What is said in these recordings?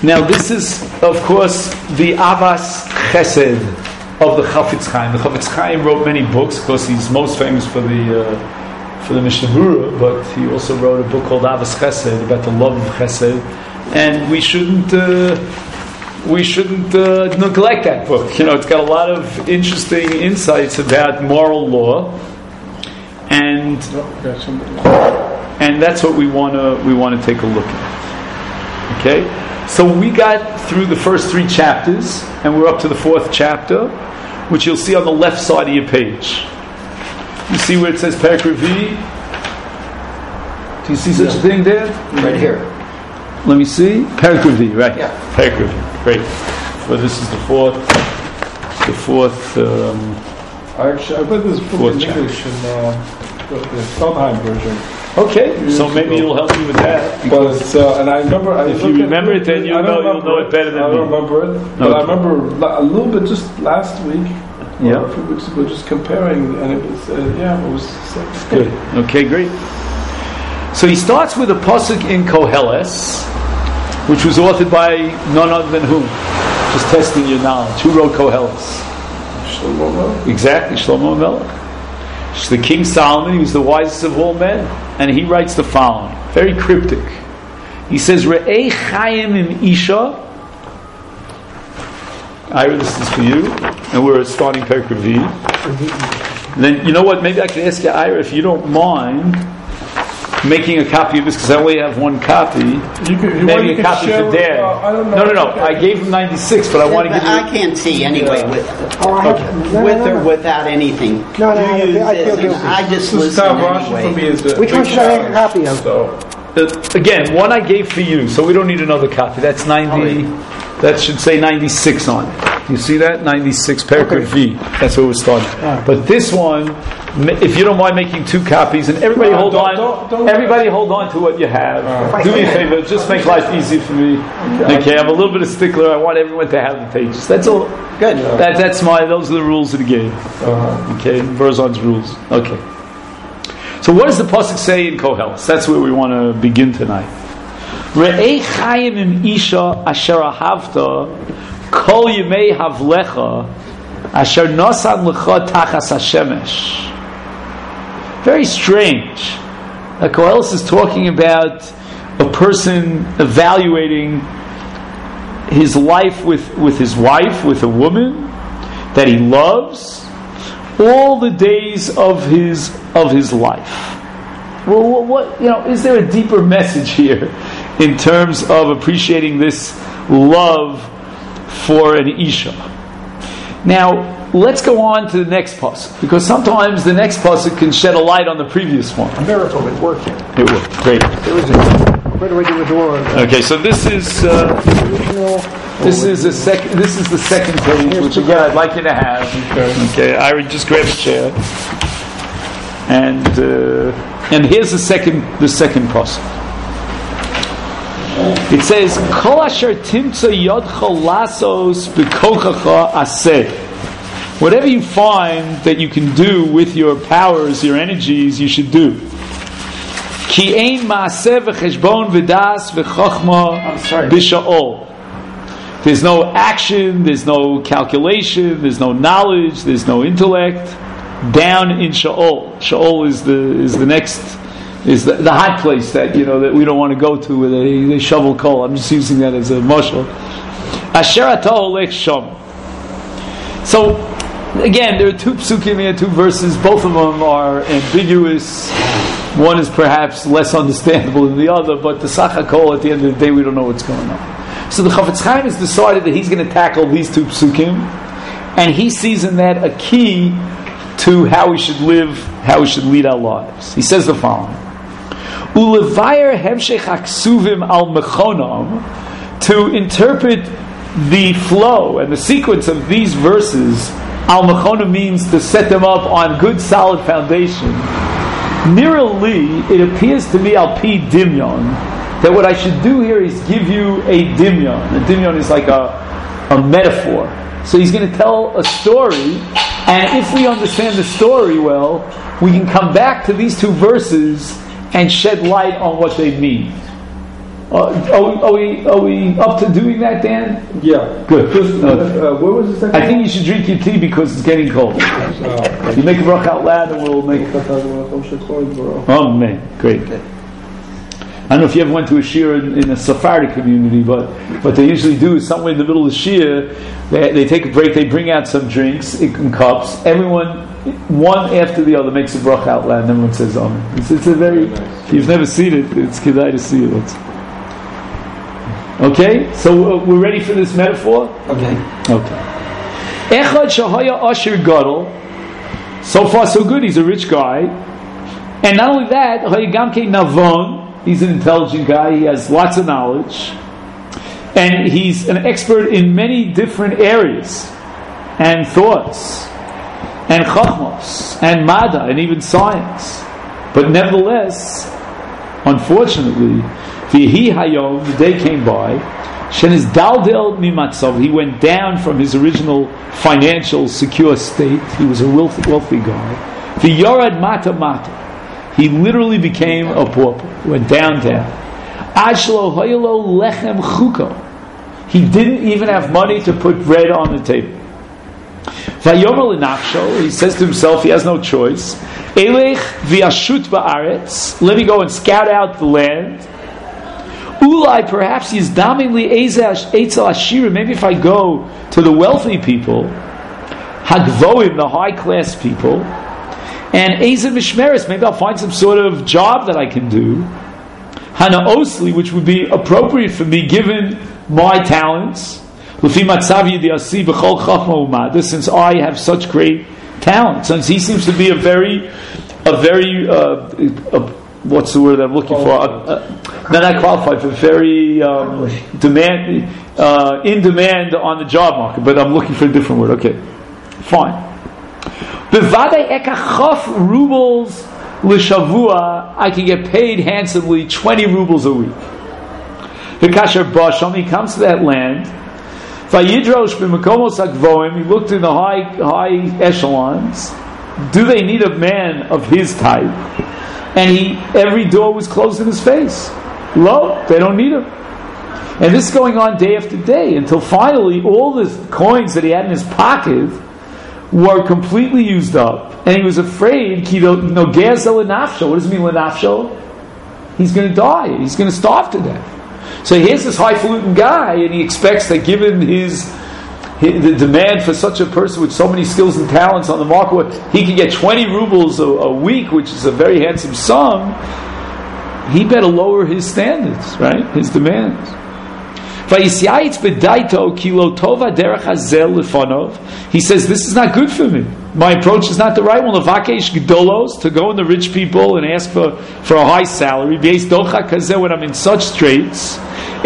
Now this is, of course, the Avas Chesed of the Chafetz Chaim. The Chafetz Chaim wrote many books. Of course, he's most famous for the Mishnah Berurah, but he also wrote a book called Avas Chesed about the love of Chesed. And we shouldn't neglect that book. You know, it's got a lot of interesting insights about moral law, and that's what we want to take a look at. Okay, so we got through the first 3 chapters, and we're up to the 4th chapter, which you'll see on the left side of your page. You see where it says Perek Revi? Do you see such a thing there? Right here. Let me see. Perek Revi, right? Yeah. Perek Revi. Great. Well, this is the fourth. I read this book in English in the Sondheim version. Okay, so maybe it'll help you with that. But and I remember. If you remember it, then you'll know it better than me. I don't remember it, but I remember a little bit just last week. Yeah. A few weeks ago, just comparing, and it was it was good. Okay, great. So he starts with a pasuk in Koheles, which was authored by none other than whom? Just testing your knowledge. Who wrote Koheles? Shlomo Melech. Exactly, Shlomo Melech. It's the King Solomon. He was the wisest of all men, and he writes the following, very cryptic. He says, "Re'ei chayim im isha." Ira, this is for you, and we're starting Perek Revi. Then, you know what? Maybe I could ask you, Ira, if you don't mind making a copy of this, because I only have one copy. Maybe a copy for Dad. No. I gave him 96, but I want to give you. I can't see anyway with or without anything. No, I feel guilty. I just listen anyway. Which one should I make a copy of? Again, one I gave for you, so we don't need another copy. That's 90. That should say 96 on it. You see that? 96, Perek Revi. That's where we're starting. But this one, if you don't mind making 2 copies, and everybody hold on to what you have. Do me a favor, just make life easy for me. Okay, I'm a little bit of stickler. I want everyone to have the pages. That's all. Good. Those are the rules of the game. Okay, Berzon's rules. Okay. So what does the pasuk say in Koheles? That's where we want to begin tonight. Re'ei chayim im isha asher ahavta kol yemei havlecha asher nosan lecha tachas hashemesh. Very strange. Koheles is talking about a person evaluating his life with his wife, with a woman that he loves, all the days of his life. Well, what is there a deeper message here in terms of appreciating this love for an Isha? Now, let's go on to the next pasuk, because sometimes the next pasuk can shed a light on the previous one. A miracle at work here. It will. Great. Where do I do the door? Okay, so this is the second page, which again I'd like you to have. Okay, I would just grab a chair, and here's the second pasuk. It says, "Kol asher timtza yodcha lasos b'kochacha aseh." Whatever you find that you can do with your powers, your energies, you should do. Ki ein maaseh v'cheshbon v'das v'chochma b'sha'ol. There's no action, there's no calculation, there's no knowledge, there's no intellect down in Sha'ol. Sha'ol is the next. Is the hot place that that we don't want to go to where they shovel coal. I'm just using that as a mashal. Asher ata olech sham. So again, there are 2 psukim here, 2 verses. Both of them are ambiguous. One is perhaps less understandable than the other, but the sachakol, at the end of the day, we don't know what's going on. So the Chafetz Chaim has decided that he's going to tackle these 2 psukim, and he sees in that a key to how we should live, how we should lead our lives. He says the following. Ulevayir hemshech haksuvim al mechonam, to interpret the flow and the sequence of these verses. Al mechonam means to set them up on good solid foundation. Nearly, it appears to me al pi dimyon, that what I should do here is give you a dimyon. A dimyon is like a metaphor. So he's going to tell a story, and if we understand the story well, we can come back to these 2 verses and shed light on what they mean. Are we up to doing that, Dan? Yeah. Good. Where was the second? I think you should drink your tea because it's getting cold. You make a bracha out loud and we'll make... Oh, man. Great. I don't know if you ever went to a shir in a Sephardic community, but what they usually do is somewhere in the middle of the shir, they take a break, they bring out some drinks in cups, everyone, one after the other, makes a bracha out loud and everyone says Amen. It's a very, if you've never seen it, it's kedai to see it. Okay, so we're ready for this metaphor? Okay. Echad shahaya asher gadol. So far so good, he's a rich guy. And not only that, hayagamke navon. He's an intelligent guy. He has lots of knowledge. And he's an expert in many different areas. And thoughts. And chachmos. And mada. And even science. But nevertheless, unfortunately, v'hi hayom, the day came by, shenis daldel mimatzav, he went down from his original financial secure state. He was a wealthy guy. V'yorad mata mata. He literally became a pauper. Went down. Ashlo hoyelo lechem chuko. He didn't even have money to put bread on the table. Vayomer lenafsho. He says to himself, he has no choice. Elech v'ashut ba'aretz. Let me go and scout out the land. Ulai, perhaps he's damingly eitzel ashira. Maybe if I go to the wealthy people, hagvoim, the high class people. And Eza Mishmeres, maybe I'll find some sort of job that I can do. Hana Osli, which would be appropriate for me given my talents. Since I have such great talent. Since he seems to be a very what's the word I'm looking for? Not qualified, but very in demand on the job market. But I'm looking for a different word. Okay, fine. Bevadei ekachaf rubles l'shavua, I can get paid handsomely 20 rubles a week. V'kasher basham, he comes to that land. Vayidrosh b'makomos hakvoim, he looked in the high echelons. Do they need a man of his type? And every door was closed in his face. Lo, they don't need him. And this is going on day after day until finally all the coins that he had in his pocket were completely used up, and he was afraid. What does it mean, lenafsho? He's going to die. He's going to starve to death. So here's this highfalutin guy, and he expects that given the demand for such a person with so many skills and talents on the market, he can get 20 rubles a week, which is a very handsome sum. He better lower his standards, right? His demands. He says, this is not good for me. My approach is not the right one. To go in the rich people and ask for a high salary when I'm in such straits.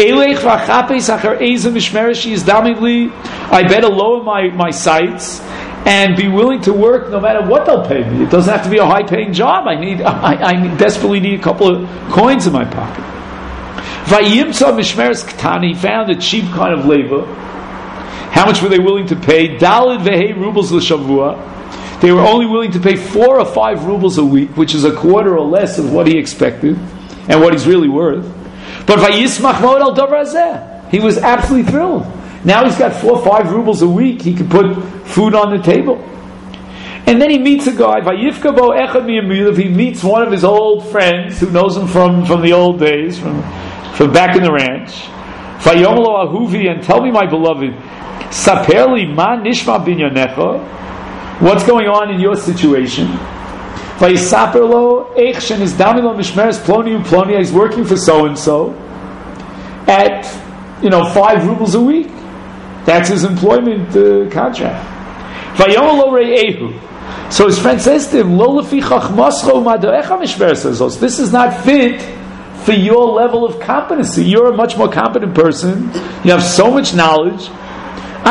I better lower my sights and be willing to work no matter what they'll pay me. It doesn't have to be a high paying job. I desperately need a couple of coins in my pocket. Vayimtza mishmeres ketani, found a cheap kind of labor. How much were they willing to pay? Dalid vehei rubles l'shavua. They were only willing to pay 4 or 5 rubles a week, which is a quarter or less of what he expected and what he's really worth. But vayismach mod al davar hazeh. He was absolutely thrilled. Now he's got 4 or 5 rubles a week. He can put food on the table. And then he meets a guy. Vayifka bo echad miyamilav. He meets one of his old friends who knows him from the old days, from back in the ranch. Vayomlo ahuvi, and tell me, my beloved, saperli ma nishma binyanecha. What's going on in your situation? Vayisaperlo eich shenis damilo mishmeres ploni uploni. He's working for so and so at 5 rubles a week. That's his employment contract. Vayomlo re'ehu. So his friend says to him, Lo lefi chachmascho madoecha mishmeres. This is not fit for your level of competency. You're a much more competent person. You have so much knowledge. Why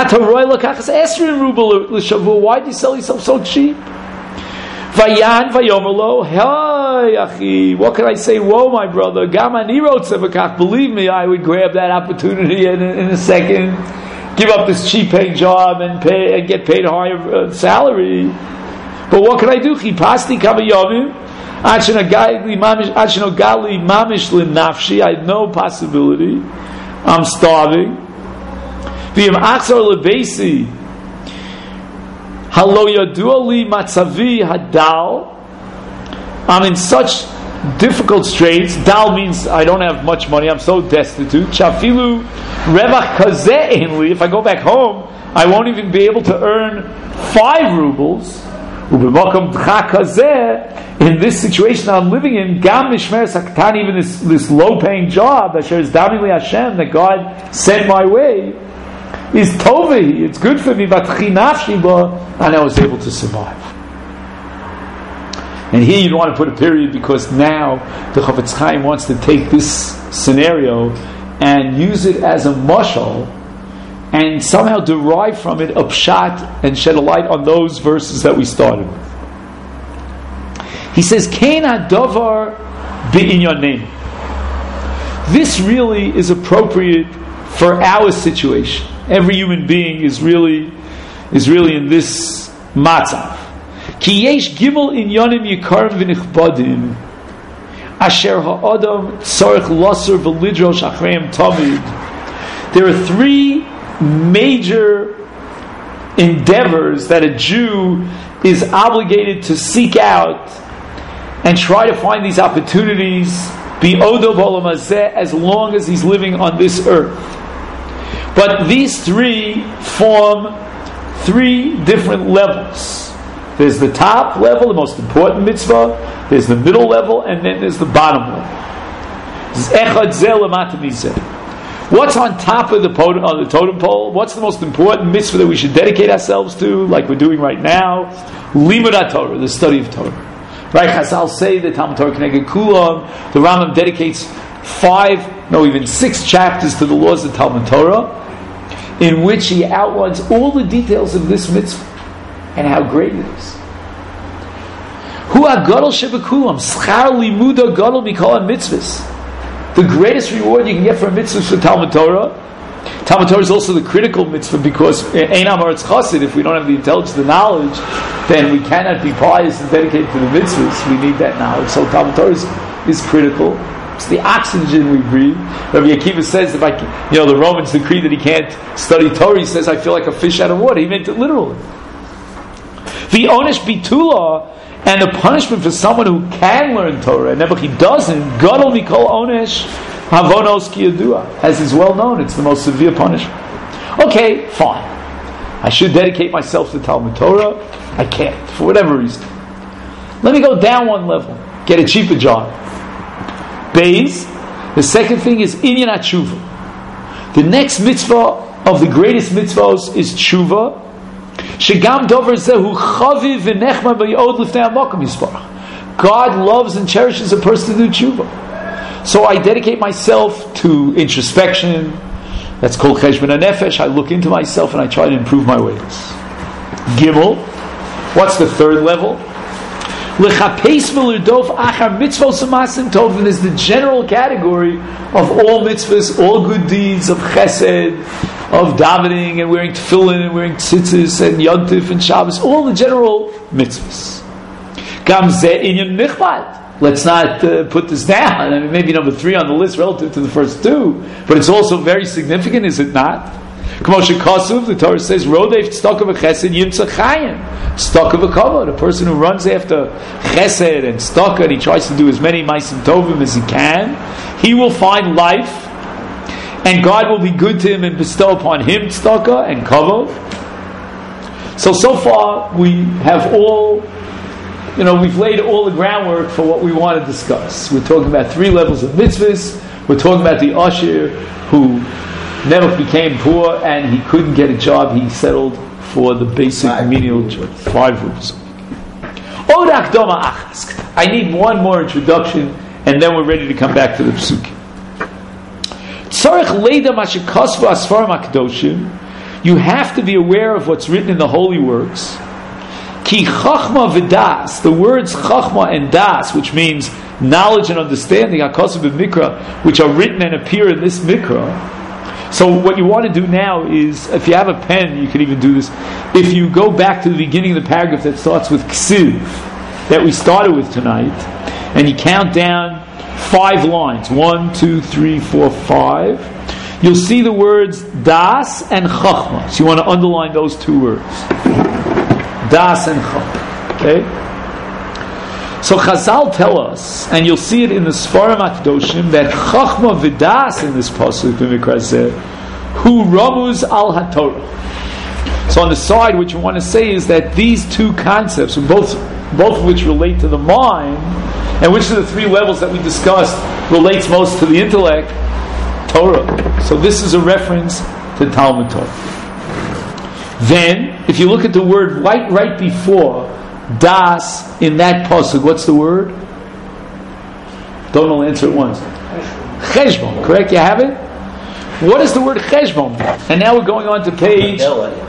do you sell yourself so cheap? Vayan vayomerlo, hey achi, what can I say? Whoa, my brother, gamani rotzevakach. Believe me, I would grab that opportunity in a second, give up this cheap paying job and get paid a higher salary. But what can I do? Chipasti kavayomim. Ad shenogali mamish lenafshi. I had no possibility. I'm starving. V'im achzor lebesi. Halo yadua li matzavi hadal. I'm in such difficult straits. Dal means I don't have much money. I'm so destitute. Shafilu revach kazeh einli. If I go back home, I won't even be able to earn 5 rubles. U'b'makom d'cha kazeh. In this situation I'm living in, gam mishmer saktan, even this low-paying job, asher is dami li Hashem, that God sent my way, is tovehi. It's good for me, but chinafshi ba, and I was able to survive. And here you don't want to put a period, because now the Chofetz Chaim wants to take this scenario and use it as a mashal and somehow derive from it a pshat and shed a light on those verses that we started with. He says, Kain hadavar bi'inyaneinu. This really is appropriate for our situation. Every human being is really in this matzav. Ki yesh gimel inyanim yikarim v'nichbadim asher ha'adam tzarech laser v'lidrosh achreim tamid. There are 3 major endeavors that a Jew is obligated to seek out and try to find these opportunities bi'odo b'olam hazeh, as long as he's living on this earth. But these 3 form 3 different levels. There's the top level, the most important mitzvah, there's the middle level, and then there's the bottom level. What's on top of the totem pole? What's the most important mitzvah that we should dedicate ourselves to, like we're doing right now? Limud HaTorah, the study of Torah. Right? Chazal say that Talmud Torah Keneged Kulam, the Rambam dedicates 6 chapters to the laws of Talmud Torah, in which he outlines all the details of this mitzvah and how great it is. Hu HaGadol Shebekulam, Schar Limuda Gadol Mikol HaMitzvahs. The greatest reward you can get for a mitzvah is for Talmud Torah. Talmud Torah is also the critical mitzvah, because Einam Aretz Chassid, if we don't have the intelligence, the knowledge, then we cannot be pious and dedicated to the mitzvahs. We need that knowledge. So Talmud Torah is critical. It's the oxygen we breathe. Rabbi Akiva says, if the Romans decree that he can't study Torah, he says, I feel like a fish out of water. He meant it literally. The onesh bitula, and the punishment for someone who can learn Torah, and never he doesn't, gadol mikol onesh havonos ki yadua, as is well known, it's the most severe punishment. Okay, fine. I should dedicate myself to Talmud Torah. I can't, for whatever reason. Let me go down one level, get a cheaper job. Beis, the second thing is inyan tshuva. The next mitzvah of the greatest mitzvahs is tshuva. Shegam dover zehu chaviv v'nechma b'yod lifnei hamakom yisparach. God loves and cherishes a person to do tshuva. So I dedicate myself to introspection. That's called cheshbon hanefesh. I look into myself and I try to improve my ways. Gimel. What's the third level? L'chapes v'lirdof achar mitzvos u'masim tovim is the general category of all mitzvahs, all good deeds of chesed, of davening and wearing tefillin and wearing tzitzis and yontif and Shabbos, all the general mitzvahs. Gam zeh inyan nichbad. Let's not put this down. I mean, maybe number 3 on the list relative to the first 2, but it's also very significant, is it not? K'moshe Kasuv, the Torah says, Rodef tzedakah v'chesed yimtzah chayim. Tzedakah v'kavod, a person who runs after chesed and tzedakah, and he tries to do as many ma'asim tovim as he can, he will find life, and God will be good to him and bestow upon him tzedakah and kavod. So far we have we've laid all the groundwork for what we want to discuss. We're talking about 3 levels of mitzvahs. We're talking about the Asher who never became poor and he couldn't get a job. He settled for the basic menial job, 5 rupees. I need one more introduction, and then we're ready to come back to the psukim. You have to be aware of what's written in the holy works. Ki chachma v'das, the words chachma and das, which means knowledge and understanding, hakasav b'mikra, which are written and appear in this mikra. So what you want to do now is, if you have a pen, you can even do this. If you go back to the beginning of the paragraph that starts with ksiv, that we started with tonight, and you count down 5 lines, 1, 2, 3, 4, 5, you'll see the words das and chachma. So you want to underline those 2 words. Das and chachma. Okay? So Chazal tell us, and you'll see it in the Sfarim HaKadoshim, that chachma v'das in this pasuk b'mikra zeh, hu ramuz al haTorah. So on the side, what you want to say is that these 2 concepts, both of which relate to the mind, and which of the 3 levels that we discussed relates most to the intellect, Torah. So this is a reference to Talmud Torah. Then, if you look at the word right before das in that pasuk, what's the word? Don't all answer at once. Cheshbon, correct? You have it? What is the word cheshbon? And now we're going on to page...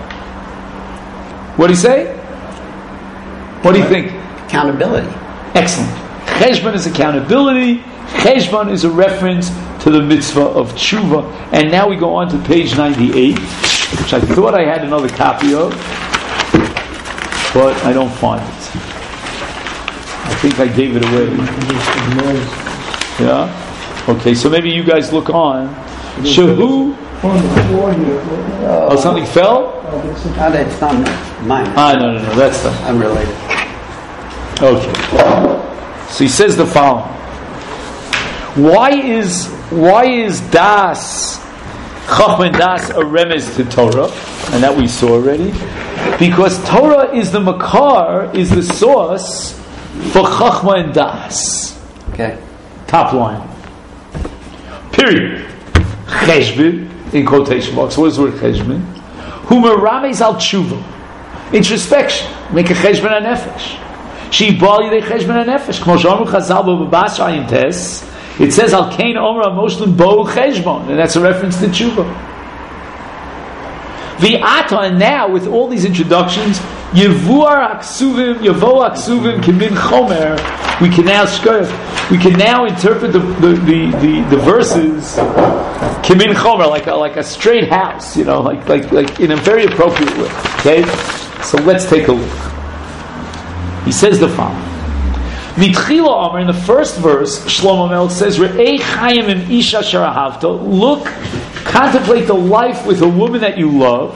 What do you say? What do you think? Accountability. Excellent. Cheshbon is accountability. Cheshbon is a reference to the mitzvah of tshuva. And now we go on to page 98, which I thought I had another copy of, but I don't find it. I think I gave it away. Yeah? Okay, so maybe you guys look on. Shahu. Oh, something fell? That's not mine. No, that's the... I'm related. Okay. So he says the following. Why is das, chachma and das, a remez to Torah? And that we saw already. Because Torah is the makar, is the source for chachma and das. Okay. Top line. Period. Cheshbon, in quotation marks. What is the word cheshbon? Hu merames al tshuva. Introspection. Make a cheshbon ha-nefesh. She bali de cheshbon ha-nefesh. Kmo she'amru Chazal b'bas Ayin Tes. It says al kein omer ha-moshlim bo cheshbon, and that's a reference to tshuva. V'ata, and now with all these introductions, yavo aksuvim kimin chomer. We can now interpret the verses kimin chomer like a straight house, like in a very appropriate way. Okay, so let's take a look. He says the following. Mitchila Amar, in the first verse, Shlomo Melech says, Re'ei chayim im isha sharahavta. Look, contemplate the life with a woman that you love.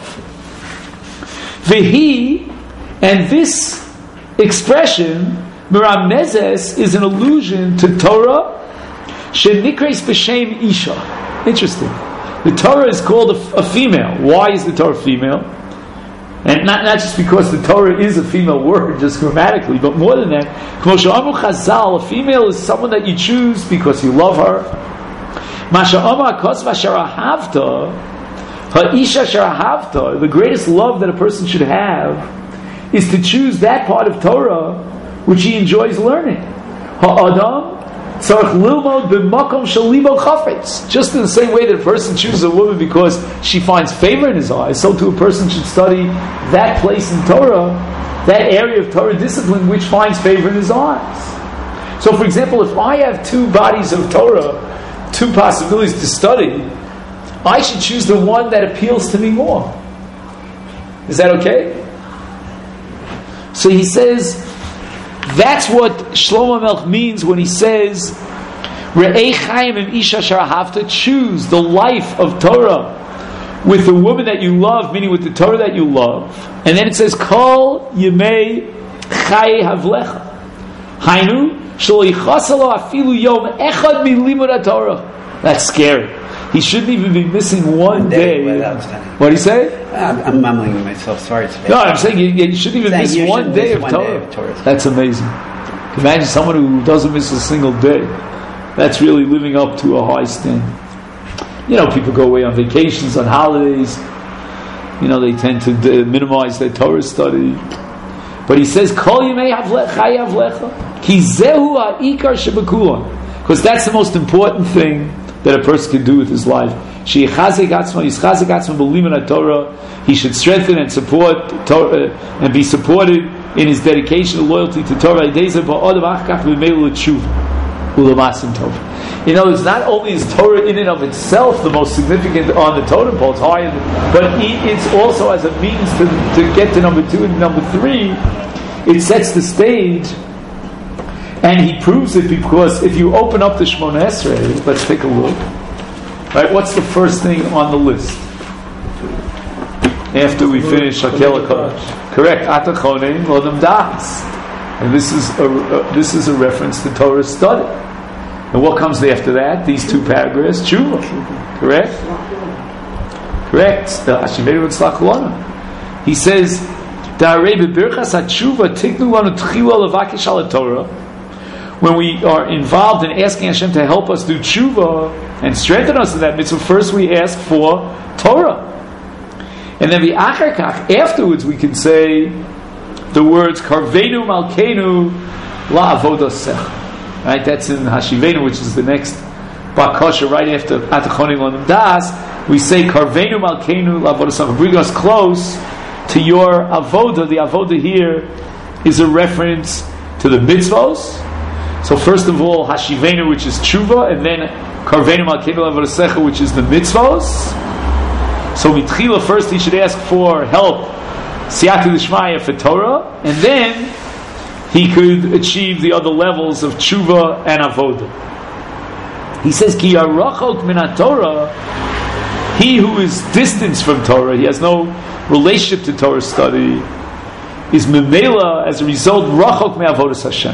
Vehi, and this expression, Meramezes, is an allusion to Torah, Shenikres b'shem isha. Interesting. The Torah is called a female. Why is the Torah female? And not just because the Torah is a female word, just grammatically, but more than that, Kmo she'amru Chazal, a female is someone that you choose because you love her. Masha Amar Kos Vasharahavta, Ha'isha Sharahavta, the greatest love that a person should have is to choose that part of Torah which he enjoys learning. Ha'adam tzarich lilmod b'makom shel libo chafetz. Just in the same way that a person chooses a woman because she finds favor in his eyes, so too a person should study that place in Torah, that area of Torah discipline which finds favor in his eyes. So for example, if I have 2 bodies of Torah, 2 possibilities to study, I should choose the one that appeals to me more. Is that okay? So he says, that's what Shlomo Melech means when he says, Re'ei chayim im isha sharahavta, choose the life of Torah with the woman that you love, meaning with the Torah that you love. And then it says, Kol yemei chaye havlecha. Hainu, shelo yichasalo afilu yom echad milimud haTorah. That's scary. He shouldn't even be missing one day. What do you say? I'm mumbling myself. Sorry. No, I'm saying you shouldn't even miss one day of Torah. That's amazing. Imagine someone who doesn't miss a single day. That's really living up to a high standard. People go away on vacations, on holidays. They tend to minimize their Torah study. But he says, Kol yemei chay havlecha, ki zehu ha'ikar shebekulon. Because that's the most important thing that a person can do with his life. He should strengthen and support Torah, and be supported in his dedication and loyalty to Torah. It's not only is Torah in and of itself the most significant on the totem pole, but it's also as a means to get to number 2 and number 3. It sets the stage And he proves it because if you open up the Shemona Esrei, let's take a look. Right, what's the first thing on the list? After we finish Hakel HaKadosh. Correct. Atachonim Lodam Das. And this is a reference to Torah study. And what comes after that? These two paragraphs, Tshuva. Correct? Correct. Hashivenu Tzlach Lana. He says, Da'arei bebirchas hatshuva tiknu lanu tchila levakish ala Torah. When we are involved in asking Hashem to help us do tshuva and strengthen us in that mitzvah, first we ask for Torah. And then afterwards we can say the words Karvenu Malkeinu La Avodosech. Right? That's in Hashivenu, which is the next Bakosha right after Atachonim Lodam Das. We say Karvenu Malkeinu La Avodosech. Bring us close to your avoda. The avoda here is a reference to the mitzvos. So first of all, Hashivenu, which is tshuva, and then Karvenu Malkeinu La Avodosech, which is the mitzvos. So mitchila, first he should ask for help, siyata d'shmaya, for Torah, and then he could achieve the other levels of tshuva and avoda. He says, Ki yarachok min haTorah, he who is distanced from Torah, he has no relationship to Torah study, is memela, as a result, rachok me avodas Hashem.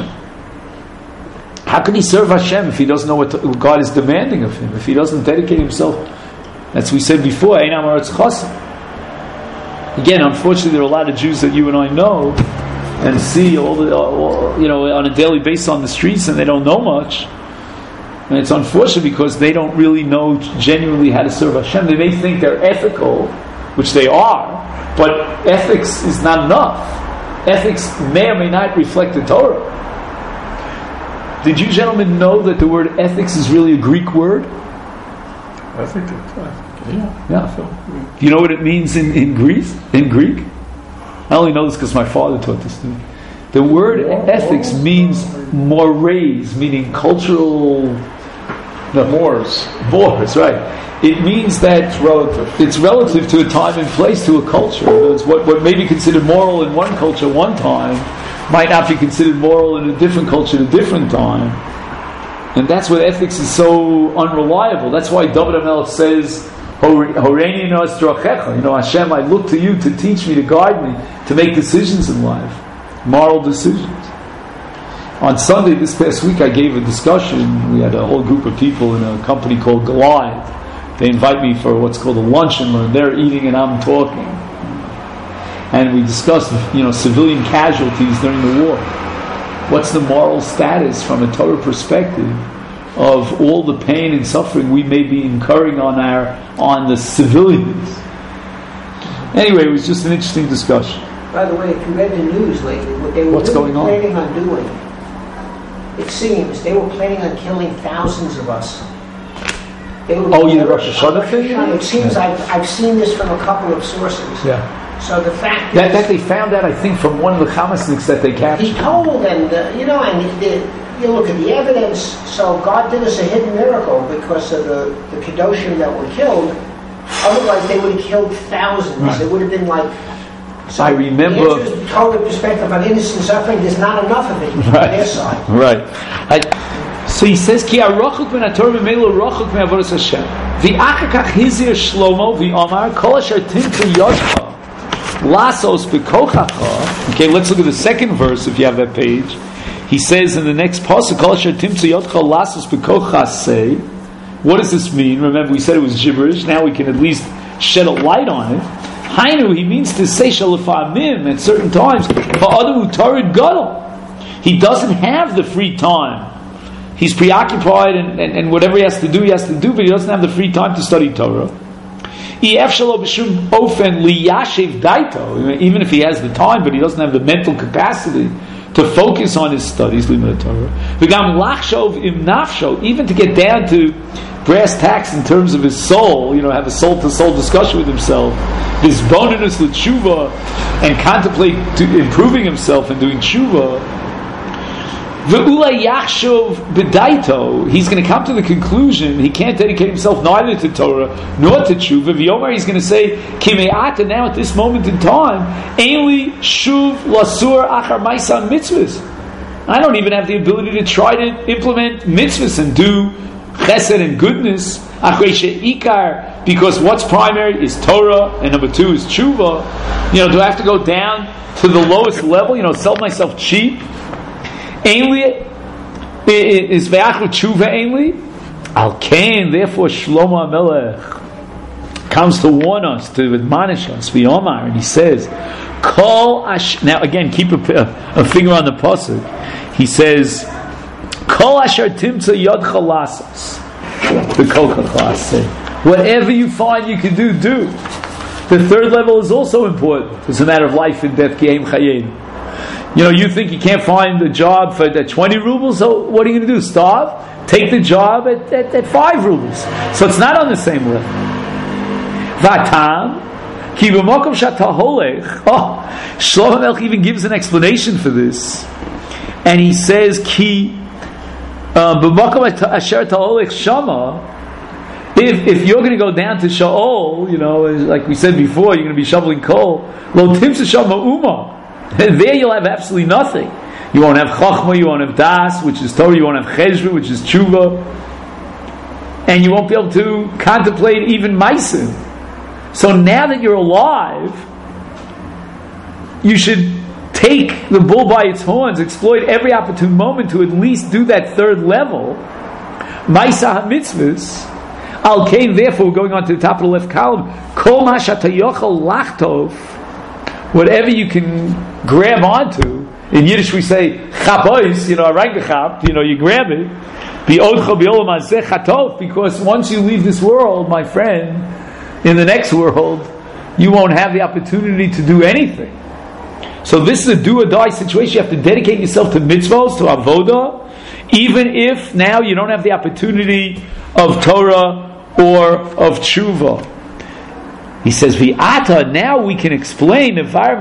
How can he serve Hashem if he doesn't know what God is demanding of him, if he doesn't dedicate himself? As we said before, Einam Aretz Chasam. Again, unfortunately, there are a lot of Jews that you and I know and see on a daily basis on the streets, and they don't know much. And it's unfortunate because they don't really know genuinely how to serve Hashem. They may think they're ethical, which they are, but ethics is not enough. Ethics may or may not reflect the Torah. Did you gentlemen know that the word ethics is really a Greek word? I think yeah. Do you know what it means in Greek? I only know this because my father taught this to me. The word ethics means mores, meaning cultural... Mores, right. It means that it's relative to a time and place, to a culture. It's what may be considered moral in one culture one time might not be considered moral in a different culture at a different time. And that's why ethics is so unreliable. That's why David HaMelech says, Horeini nos drachecha. Hashem, I look to you to teach me, to guide me, to make decisions in life, moral decisions. On Sunday, this past week, I gave a discussion. We had a whole group of people in a company called Goliath. They invite me for what's called a lunch and learn. They're eating and I'm talking. And we discussed, civilian casualties during the war. What's the moral status from a Torah perspective of all the pain and suffering we may be incurring on the civilians? Anyway, it was just an interesting discussion. By the way, if you read the news lately, what they were planning on doing, it seems they were planning on killing thousands of us. The Rosh Hashanah thing? It seems I've seen this from a couple of sources. Yeah. So the fact that they found out, I think, from one of the Hamasniks that they captured. He told, and you look at the evidence. So God did us a hidden miracle because of the Kedoshim that were killed. Otherwise, they would have killed thousands. Right. It would have been like. So I remember. The Torah perspective on innocent suffering. There's not enough of it on their side. Right. So he says, "Ki arachuk min haTorah v'melo rachuk min avodas Hashem." V'achakach hizir Shlomo v'Omar kol asher timtzu yodcha. Lasos bekochacha. Okay, let's look at the second verse if you have that page. He says in the next pasuk, Kol asher timtzu yodcha lasos bekochacha say. What does this mean? Remember, we said it was gibberish. Now we can at least shed a light on it. Hainu, he means to say shalafamim at certain times. Ha'adamu tarid gadol. He doesn't have the free time. He's preoccupied and whatever he has to do, but he doesn't have the free time to study Torah. Even if he has the time, but he doesn't have the mental capacity to focus on his studies, even to get down to brass tacks in terms of his soul, have a soul-to-soul discussion with himself, his bonus with tshuva, and contemplate improving himself and doing tshuva. He's going to come to the conclusion he can't dedicate himself neither to Torah nor to tshuva. V'yomar, he's going to say, Kime'ata, now at this moment in time, Einli shuv lasur achar ma'asan mitzvahs. I don't even have the ability to try to implement mitzvahs and do chesed and goodness. Because what's primary is Torah, and number 2 is tshuva. Do I have to go down to the lowest level? Sell myself cheap? Ainli is ve'achlu tshuva ainli. Al kain, therefore Shlomo HaMelech comes to warn us, to admonish us. V'yomar, and he says, now again, keep a finger on the pasuk. He says, Kol asher timtza yodcha lasas. Whatever you find you can do. The third level is also important. It's a matter of life and death. You think you can't find a job for 20 rubles, so what are you going to do? Starve? Take the job at 5 rubles. So it's not on the same level. Vatam, ki b'mokom shata holech. Shlomo HaMelech even gives an explanation for this. And he says, ki b'mokom asher ta'holech shama. If you're going to go down to Sha'ol, like we said before, you're going to be shoveling coal. Lo timsa shama uma. There you'll have absolutely nothing. You won't have chachma, you won't have das, which is Torah, you won't have cheshva, which is tshuva, and you won't be able to contemplate even meisim. So now that you're alive, you should take the bull by its horns, exploit every opportune moment to at least do that third level. Maisa ha-mitzvahs. Al kain, therefore, going on to the top of the left column, kol ma shata yochel lachtov, whatever you can grab onto. In Yiddish we say chapois, reingechap, you grab it. Because once you leave this world, my friend, in the next world, you won't have the opportunity to do anything. So this is a do or die situation. You have to dedicate yourself to mitzvahs, to avodah, even if now you don't have the opportunity of Torah or of tshuva. He says, "V'ata." Now we can explain. What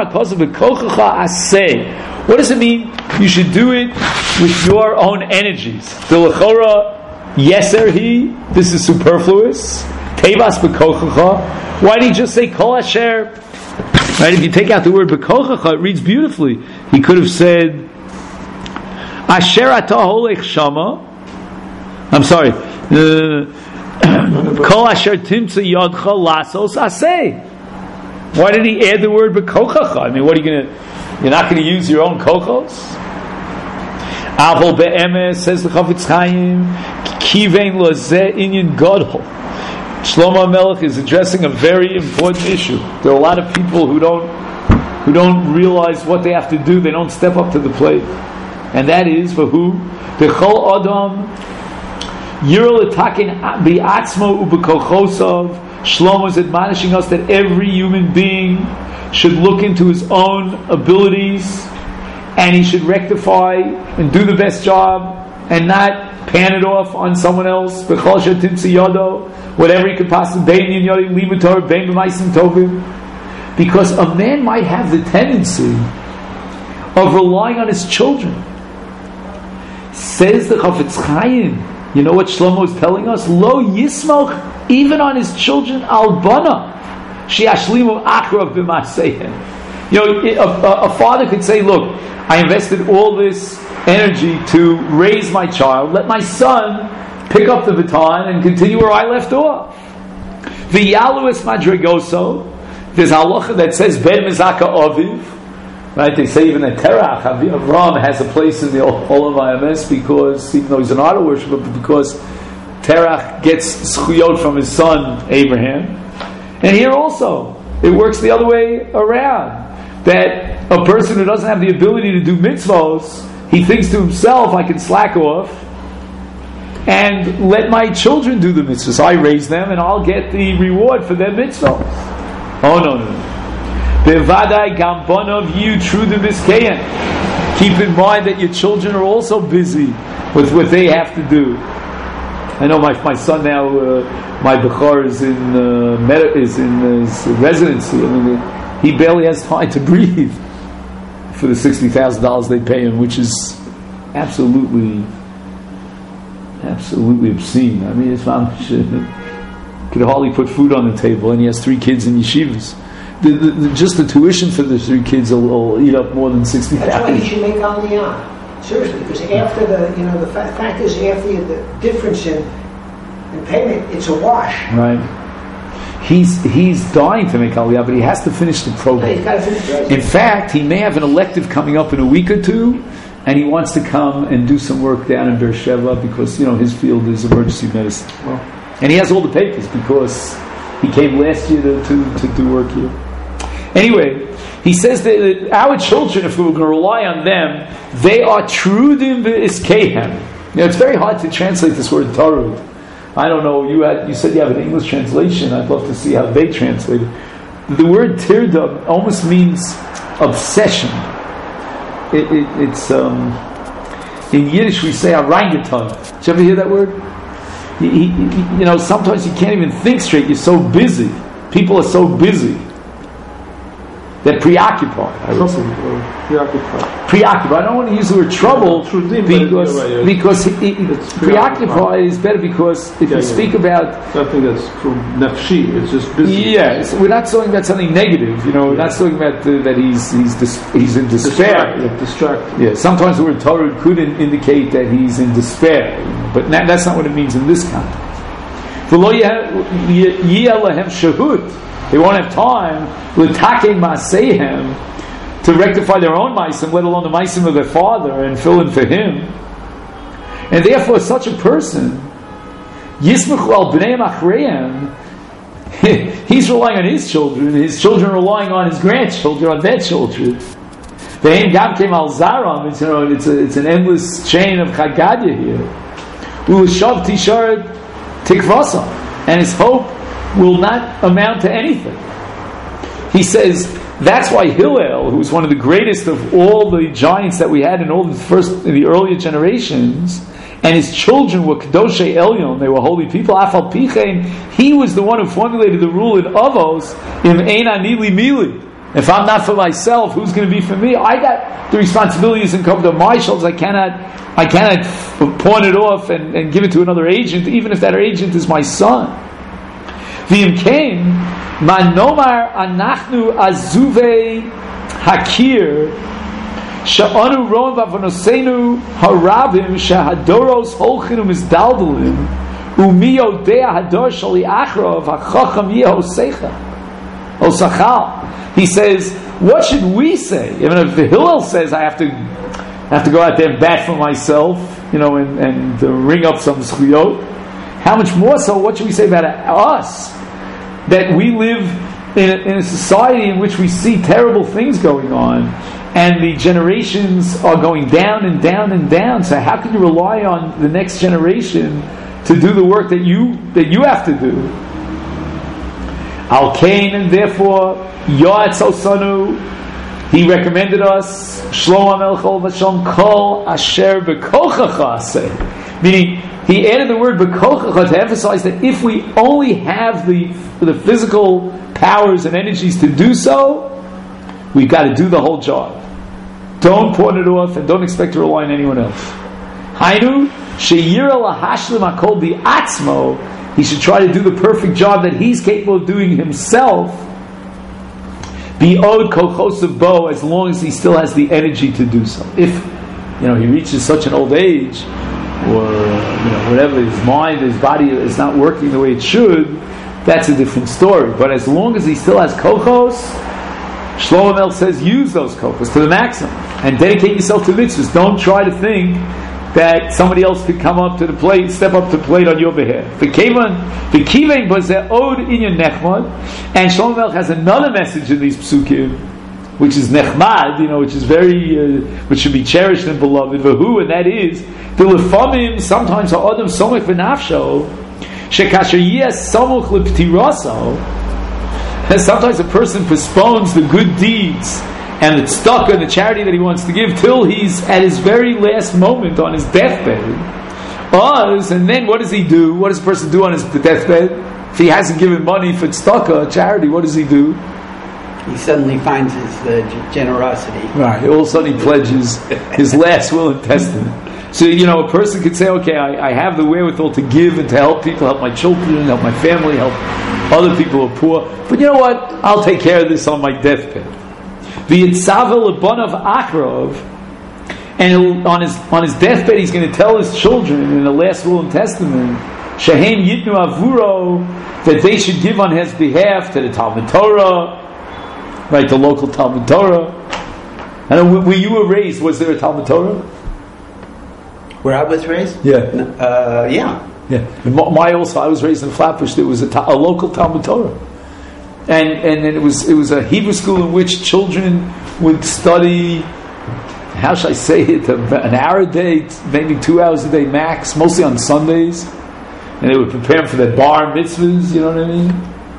does it mean? You should do it with your own energies. The lechora yeser he. This is superfluous. Tevas b'kochacha. Why did he just say kol asher? Right? If you take out the word b'kochacha, it reads beautifully. He could have said asher atah holech shama. I'm sorry. Kol asher timtza yodcha lasos aseh. Why did he add the word b'kochacha? I mean, what are you going to? You're not going to use your own kochos? Avol be'emes, says the Chafetz Chaim, kivein lozeh inyan gadol. Shlomo HaMelech is addressing a very important issue. There are a lot of people who don't realize what they have to do. They don't step up to the plate, and that is for who? The Chol Adam Yirol Etakin Bi'atzmo U'Bekochosav. Shlomo is admonishing us that every human being should look into his own abilities, and he should rectify and do the best job, and not pan it off on someone else. Whatever he could possibly because a man might have the tendency of relying on his children. Says the Chafetz Chaim, you know what Shlomo is telling us? Lo yismoch, even on his children, al bana she'ashlimu akrav b'maseihem. A father could say, look, I invested all this energy to raise my child. Let my son pick up the baton and continue where I left off. V'yaluis madrigoso. There's halacha that says ben mizaka aviv. Right? They say even that Terach Avram has a place in the Olam IMS because, even though he's an idol worshiper, but because Terach gets zchuyot from his son Abraham. And here also, it works the other way around. That a person who doesn't have the ability to do mitzvahs, he thinks to himself, I can slack off and let my children do the mitzvahs. I raise them and I'll get the reward for their mitzvahs. Oh, no. Bevadai gambonov you true the miskeyan. Keep in mind that your children are also busy with what they have to do. I know my son now, my Bechor is in his residency. I mean, he barely has time to breathe for the $60,000 they pay him, which is absolutely obscene. I mean, his mom could hardly put food on the table, and he has 3 kids in yeshivas. Just the tuition for the 3 kids will eat up more than $60,000. That's why you should make aliyah. Seriously, because after the fact is after the difference in payment, it's a wash. Right. He's dying to make Aliyah, but he has to finish the program. No, he's got to finish it. In fact, he may have an elective coming up in a week or two, and he wants to come and do some work down in Beersheba because his field is emergency medicine. And he has all the papers because he came last year to do work here. Anyway, he says that our children, if we were going to rely on them, they are trudim v'iskehem. It's very hard to translate this word tarud. I don't know, you said you have an English translation. I'd love to see how they translate it. The word tirda almost means obsession. It's in Yiddish we say arrangetan. Did you ever hear that word? Sometimes you can't even think straight. You're so busy. People are so busy. They're preoccupied. Preoccupied. I don't want to use the word trouble because preoccupied is better because if you speak about something that's nafshi, it's just busy. Yes, we're not talking about something negative. We're not talking about that he's in despair. Distracted. Yeah. Sometimes the word Torah could indicate that he's in despair, but that's not what it means in this context. They won't have time to rectify their own ma'asim, let alone the ma'asim of their father, and fill in for him. And therefore, such a person, he's relying on his children are relying on his grandchildren, on their children. It's an endless chain of Chagadia here. And his hope will not amount to anything. He says that's why Hillel, who was one of the greatest of all the giants that we had in the earlier generations, and his children were Kedoshei Elyon, they were holy people. Afal Pichein, he was the one who formulated the rule in Avos, Im Ein Ani Li Mili. If I'm not for myself, who's going to be for me? I got the responsibilities and come to my shoulders. I cannot pawn it off and give it to another agent, even if that agent is my son. V'im kein, man nomar anachnu azuvei hakir she'anu ro'im v'avonosenu harabim she'hadoros holchinu mizdaldalim u'mi yodea hador shali achrov ha'chacham yehosecha osachal. He says, what should we say? Even if the Hillel says I have to go out there and bat for myself, and ring up some zchuyot, how much more so, what should we say about us? That we live in a society in which we see terrible things going on, and the generations are going down and down and down. So how can you rely on the next generation to do the work that you have to do? Al Kain, and therefore Yoatz Osanu, he recommended us Shlomo Melech V'Shalom Kol Asher B'Kochacha Aseh, meaning he added the word B'Kochacha to emphasize that if we only have the physical powers and energies to do so, we've got to do the whole job. Don't pawn it off and don't expect to rely on anyone else. Hainu Sheyira Lahashlim Hakol B'Atzmo, he should try to do the perfect job that he's capable of doing himself. Bi'od kochosav bo, as long as he still has the energy to do so. If he reaches such an old age, or whatever, his mind, his body is not working the way it should, that's a different story. But as long as he still has kochos, Shlomo Melech says use those kochos to the maximum and dedicate yourself to mitzvahs. Don't try to think that somebody else could come up to the plate, step up to the plate on your behalf. And Shlomo Melech has another message in these psukim, which is nechmad, which is very, which should be cherished and beloved. And that is, the lefamim sometimes ha'adam somech v'nafsho shekasher yes samuch leptiraso. Sometimes a person postpones the good deeds and the tzedakah and the charity that he wants to give till he's at his very last moment on his deathbed. And then what does he do? What does a person do on his deathbed? If he hasn't given money for tzedakah, charity, what does he do? He suddenly finds his generosity. Right. All of a sudden he pledges his last will and testament. So, a person could say, okay, I have the wherewithal to give and to help people, help my children, help my family, help other people who are poor. But you know what? I'll take care of this on my deathbed. The Yitzavah Lebanav Achrov, And on his deathbed, he's going to tell his children in the last will and testament, Shehem Yitnu Avuro, that they should give on his behalf to the Talmud Torah, right, the local Talmud Torah. I know where you were raised, was there a Talmud Torah? Where I was raised? Yeah. Yeah. I was raised in Flatbush. There was a local Talmud Torah, and it was a Hebrew school in which children would study. How should I say it? An hour a day, maybe 2 hours a day max, mostly on Sundays, and they would prepare them for their bar mitzvahs. You know what I mean?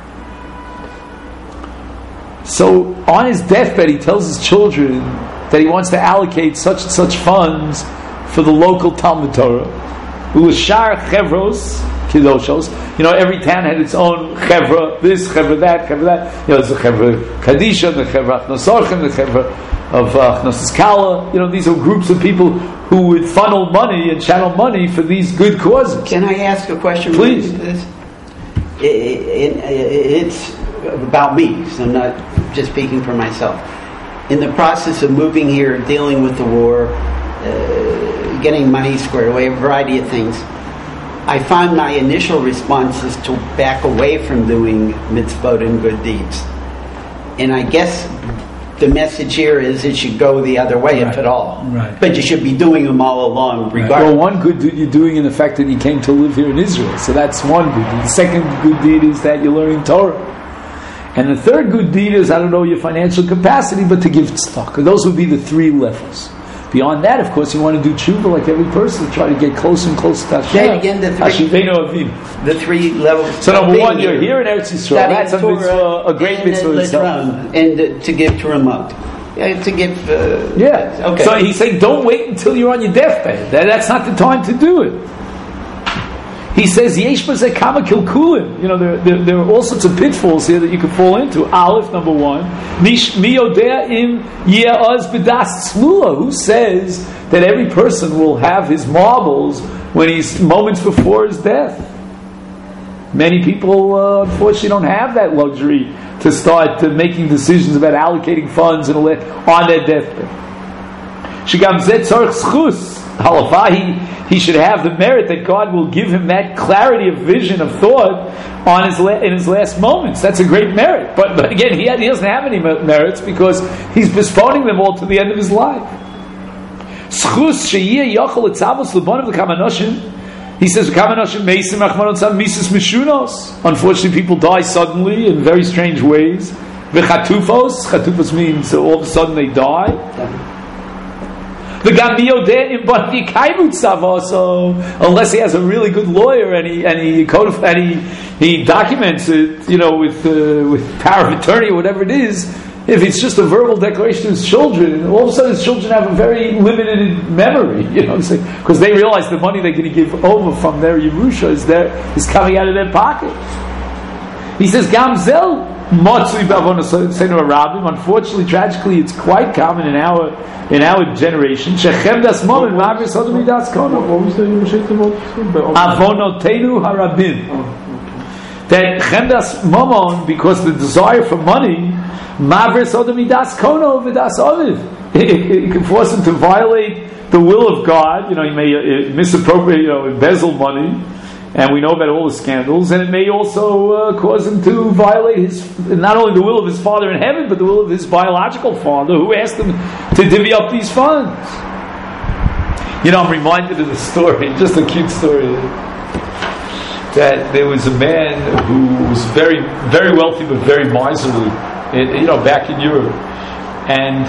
So on his deathbed, he tells his children that he wants to allocate such and such funds for the local Talmud Torah. U'shar chevros kiddoshos. You know, every town had its own chevra, this chevra, that chevra, that. You know, there's the chevra kadisha, the chevra achnosarchim, the chevra of achnosis kala. You know, these are groups of people who would funnel money and channel money for these good causes. Can I ask a question? Please. It's about me, so I'm not just speaking for myself. In the process of moving here, dealing with the war, getting money squared away, a variety of things, I found my initial response is to back away from doing mitzvot and good deeds. And I guess the message here is it should go the other way, if at all. Right. But you should be doing them all along, regardless. Well, one good deed you're doing in the fact that you came to live here in Israel. So that's one good deed. The second good deed is that you're learning Torah. And the third good deed is, I don't know your financial capacity, but to give tzedakah. Those would be the three levels. Beyond that, of course, you want to do tshuva like every person, try to get closer and closer to Hashem. Say again the three levels. So number one, you're here in Eretz Yisrael. That's a mitzvah, a great mitzvah itself. And to give Terumot. To give... Okay. So he's saying, don't wait until you're on your deathbed. That's not the time to do it. He says, Yesh b'zeh kama kilkulim. You know, there are all sorts of pitfalls here that you could fall into. Aleph, number one. Mi yodea im ye'az b'das tzlula. Who says that every person will have his marbles when he's moments before his death? Many people, unfortunately, don't have that luxury to start making decisions about allocating funds and on their deathbed. Shigam zeh tzarich zchus. Halafah, he should have the merit that God will give him that clarity of vision, of thought in his last moments. That's a great merit. But again, he doesn't have any merits because he's postponing them all to the end of his life. He says, unfortunately, people die suddenly in very strange ways. Chatufos means all of a sudden they die. Unless he has a really good lawyer and he documents it, you know, with power of attorney or whatever it is. If it's just a verbal declaration to his children, all of a sudden his children have a very limited memory, you know, because they realize the money they're going to give over from their Yerusha is coming out of their pocket. He says, Gamzel. Unfortunately, tragically, it's quite common in our generation. Avonotenu harabim. That chemdas momon, because the desire for money, it can force him to violate the will of God. You know, he may misappropriate, embezzle money. And we know about all the scandals, and it may also cause him to violate not only the will of his Father in heaven, but the will of his biological father, who asked him to divvy up these funds. You know, I'm reminded of the story, just a cute story, that there was a man who was very, very wealthy, but very miserly, back in Europe, and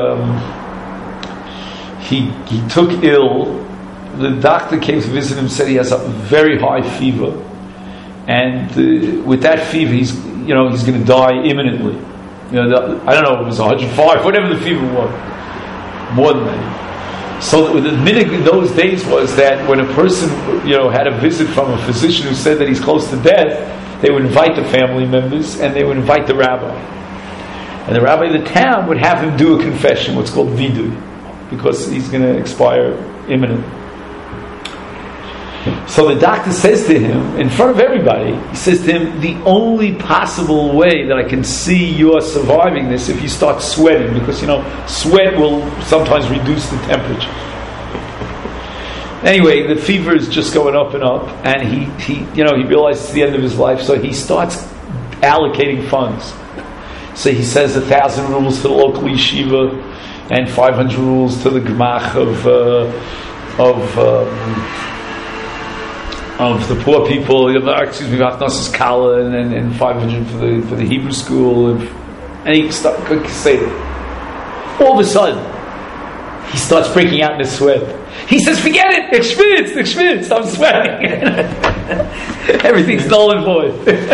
he took ill. The doctor came to visit him, said he has a very high fever, and with that fever, he's going to die imminently. I don't know if it was 105, whatever the fever was, more than that. So the minute in those days was that when a person, had a visit from a physician who said that he's close to death, they would invite the family members and they would invite the rabbi, and the rabbi of the town would have him do a confession, what's called vidui, because he's going to expire imminently. So the doctor says to him, in front of everybody, he says to him, the only possible way that I can see you're surviving this if you start sweating, because sweat will sometimes reduce the temperature. Anyway, the fever is just going up and up, and he realizes it's the end of his life, so he starts allocating funds. So he says 1,000 rubles to the local yeshiva and 500 rubles to the gemach of the poor people. Vachnosas Kala, and 500 for the Hebrew school, and he starts saying. All of a sudden, he starts breaking out in a sweat. He says, "Forget it, ich schwitz, I'm sweating." Everything's null and void.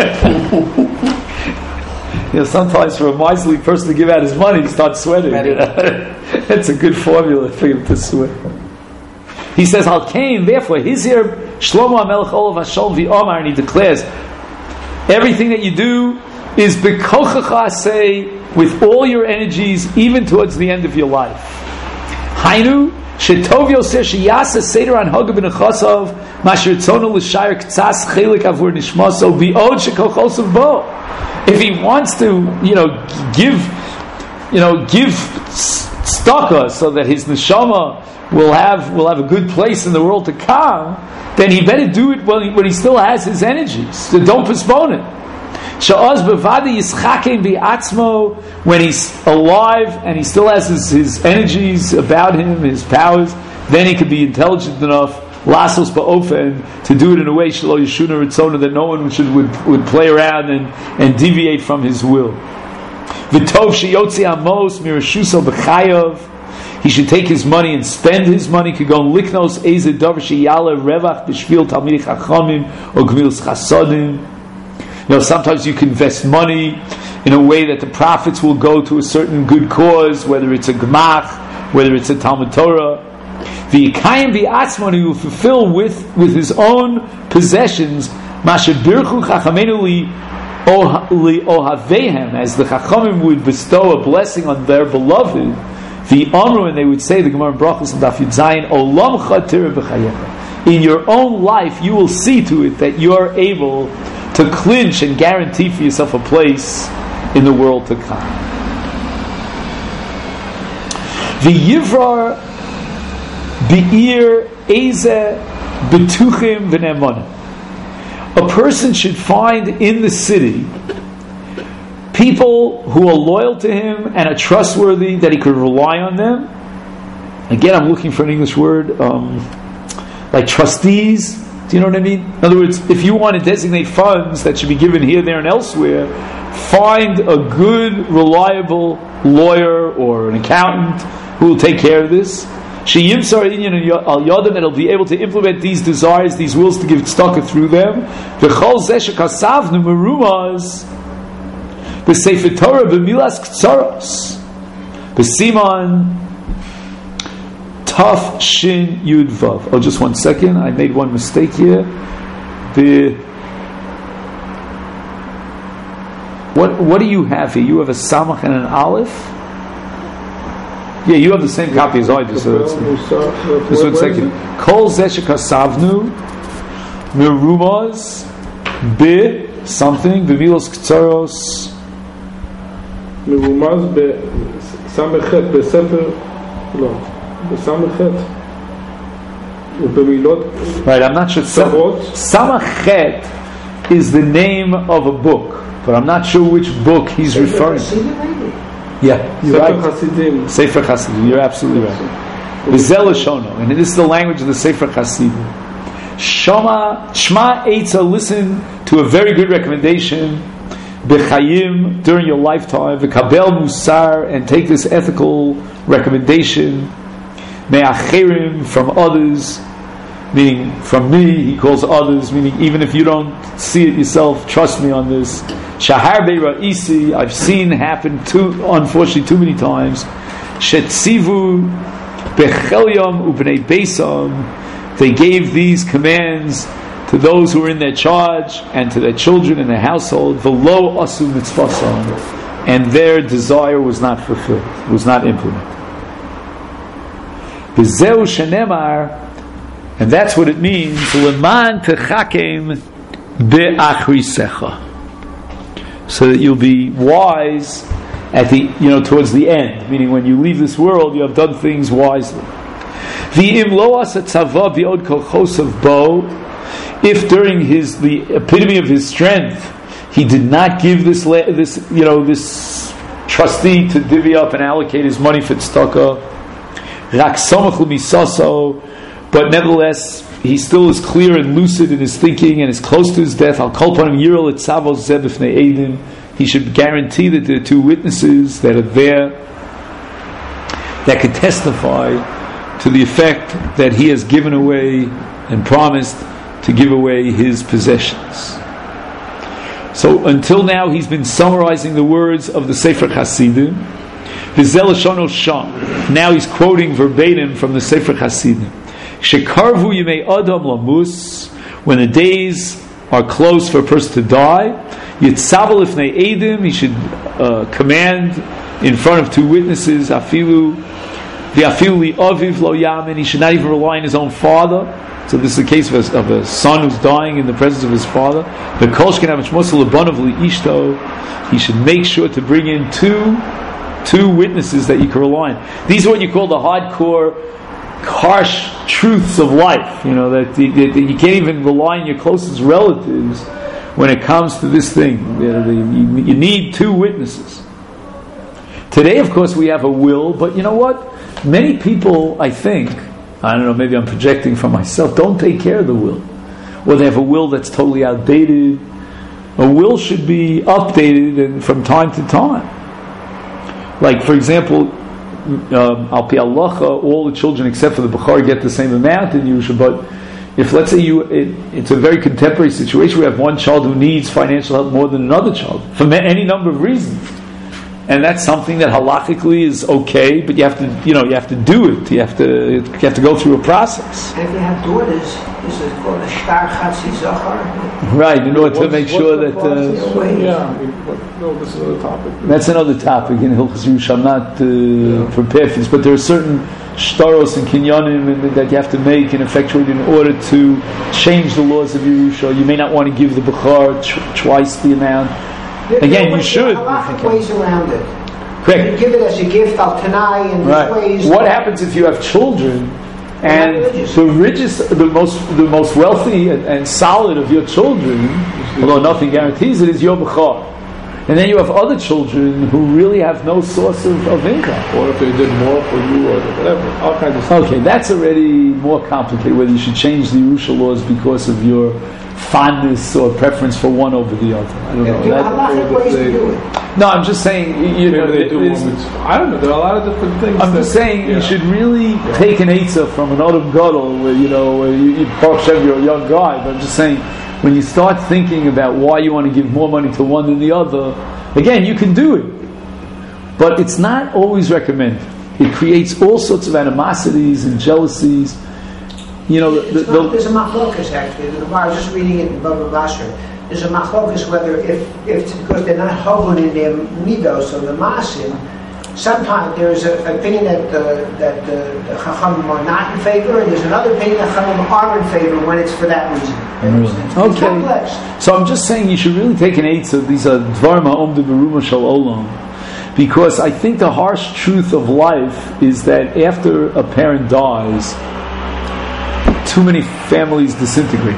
Sometimes for a miserly person to give out his money, he starts sweating. It's a good formula for him to sweat. He says, "Al Kain, therefore, Hizir Shlomo HaMelech Olav Hashem v'Omar," and he declares, everything that you do is bekochacha aseh, with all your energies, even towards the end of your life. Hainu shetov yoseh sheyasa seder anhaga b'nechasav masher tzonu l'shayir k'tzas chelik avur nishmaso bi'od shekochosav bo. If he wants to, give tzedakah so that his neshama will have a good place in the world to come, then he better do it when he still has his energies. So don't postpone it. When he's alive and he still has his energies about him, his powers, then he could be intelligent enough lasos ba'ofen to do it in a way shelo yeshuna ritzona, that no one would play around and deviate from his will. V'tov sheyotzi amos mirashuso b'chayav. He should take his money and spend his money. Kagon liknos eze davar sheyala revach b'shvil talmidei chachamim or gemilas chasadim. Sometimes you can invest money in a way that the profits will go to a certain good cause, whether it's a gemach, whether it's a Talmud Torah. The Yikayim v'atzmon, he will fulfill with his own possessions, masher birchu chachamenu li ohavehem, as the chachamim would bestow a blessing on their beloved. The Amru, and they would say, the Gemara in Brachos and Daf Yud Zayin, olamcha tireh b'chayecha. In your own life, you will see to it that you are able to clinch and guarantee for yourself a place in the world to come. The Yivrar Be'ir Eze Betuchim V'Ne'emonim. A person should find in the city people who are loyal to him and are trustworthy, that he could rely on them. Again, I'm looking for an English word, like trustees. Do you know what I mean? In other words, if you want to designate funds that should be given here, there, and elsewhere, find a good, reliable lawyer or an accountant who will take care of this. Sheyimsar inyan al yadam, that'll be able to implement these desires, these wills, to give tzedakah through them. V'chol zeh shekasavnu merumaz b'sefer Torah b'milas ktsaros b'siman Taf Shin Yud Vav. Oh, just 1 second. I made one mistake here. What do you have here? You have a Samach and an Aleph? Yeah, you have the same copy as I do. So just 1 second. Kol Zeshika Savnu Merumaz Be something Bemilos Ktsaros Merumaz Be Samechet Be Sefer No. Right, I'm not sure. Samachet is the name of a book, but I'm not sure which book he's referring to. Yeah, you're right. Sefer Chasidim. You're absolutely right. V'zel Shono, and this is the language of the Sefer Chasidim. Shema Eitza, listen to a very good recommendation. B'chayim, during your lifetime. V'kabel Musar, and take this ethical recommendation. Me'acherim, from others, meaning from me. He calls others, meaning even if you don't see it yourself, trust me on this. Shahar be'ra'isi, I've seen happen unfortunately too many times. Shetzivu bechelyam ubnei beisam, they gave these commands to those who were in their charge and to their children in their household. V'lo asu mitzvasam, and their desire was not fulfilled, was not implemented. B'zeu shenemar, And that's what it means, Leman techakem be'achrisecha. So that you'll be wise at the, towards the end. Meaning when you leave this world, you have done things wisely. V'im lo asa tzava v'od kochosav bo, if during the epitome of his strength, he did not give this trustee to divvy up and allocate his money for tzedakah, rak somach l'misaso, but nevertheless he still is clear and lucid in his thinking and is close to his death. Al kol panim yirol et tzavos zeh b'fnei eidim. He should guarantee that there are two witnesses that are there that can testify to the effect that he has given away and promised to give away his possessions. So until now he's been summarizing the words of the Sefer Hasidim. V'zel Lashon Sham. Now he's quoting verbatim from the Sefer Hasidim. Shekarvu yimei adam lamus, when the days are close for a person to die, Yitzabel ifnei edim, he should command in front of two witnesses, afilu li aviv lo yamin, he should not even rely on his own father. So this is the case of a son who's dying in the presence of his father. The kolshkin hamishmosel lebanav li ishto, he should make sure to bring in two witnesses that you can rely on. These are what you call the hardcore, harsh truths of life. That you can't even rely on your closest relatives when it comes to this thing. You need two witnesses. Today, of course, we have a will, but you know what? Many people, I think, I don't know, maybe I'm projecting from myself, don't take care of the will. Or they have a will that's totally outdated. A will should be updated and from time to time. Like, for example, Al Pi Halacha, all the children except for the Bechor get the same amount in Yerusha, but if, let's say, it's a very contemporary situation, we have one child who needs financial help more than another child, for any number of reasons. And that's something that halachically is okay, but you have to do it. You have to go through a process. And if you have daughters, this is called a shtar chatzi zachar. Right, in order to make sure that. This is another topic. That's another topic in Hilchos Yerusha. I'm not prepared for this, but there are certain shtaros and kinyanim that you have to make and effectuate in order to change the laws of Yerusha. You may not want to give the Bechor twice the amount. Again, you should. There are ways around it. Correct. You give it as a gift, al tanai, and right. ways. What happens if you have children and the most wealthy and solid of your children, although nothing guarantees it, is your Bechor? And then you have other children who really have no source of income. Or if they did more for you or whatever, all kinds of stuff. Okay, that's already more complicated, whether you should change the Yerusha laws because of your fondness or preference for one over the other. I don't know. There are a lot of ways to do it. No, I'm just saying, I don't know, there are a lot of different things. I'm just saying, you should really take an Eitzah from an Adam Gadol, where you you're a young guy, but I'm just saying, when you start thinking about why you want to give more money to one than the other, again, you can do it. But it's not always recommended. It creates all sorts of animosities and jealousies. There's a machlokas actually. I was just reading it in Baba Basra. There's a machlokas whether if because they're not hogun in their midos or the masim, sometimes there's an opinion that the chachamim are not in favor, and there's another opinion that chachamim are in favor when it's for that reason. It's complex. So I'm just saying you should really take an eitzah. These are dvarim ha'omdu beruma shel olam, because I think the harsh truth of life is that after a parent dies, too many families disintegrate.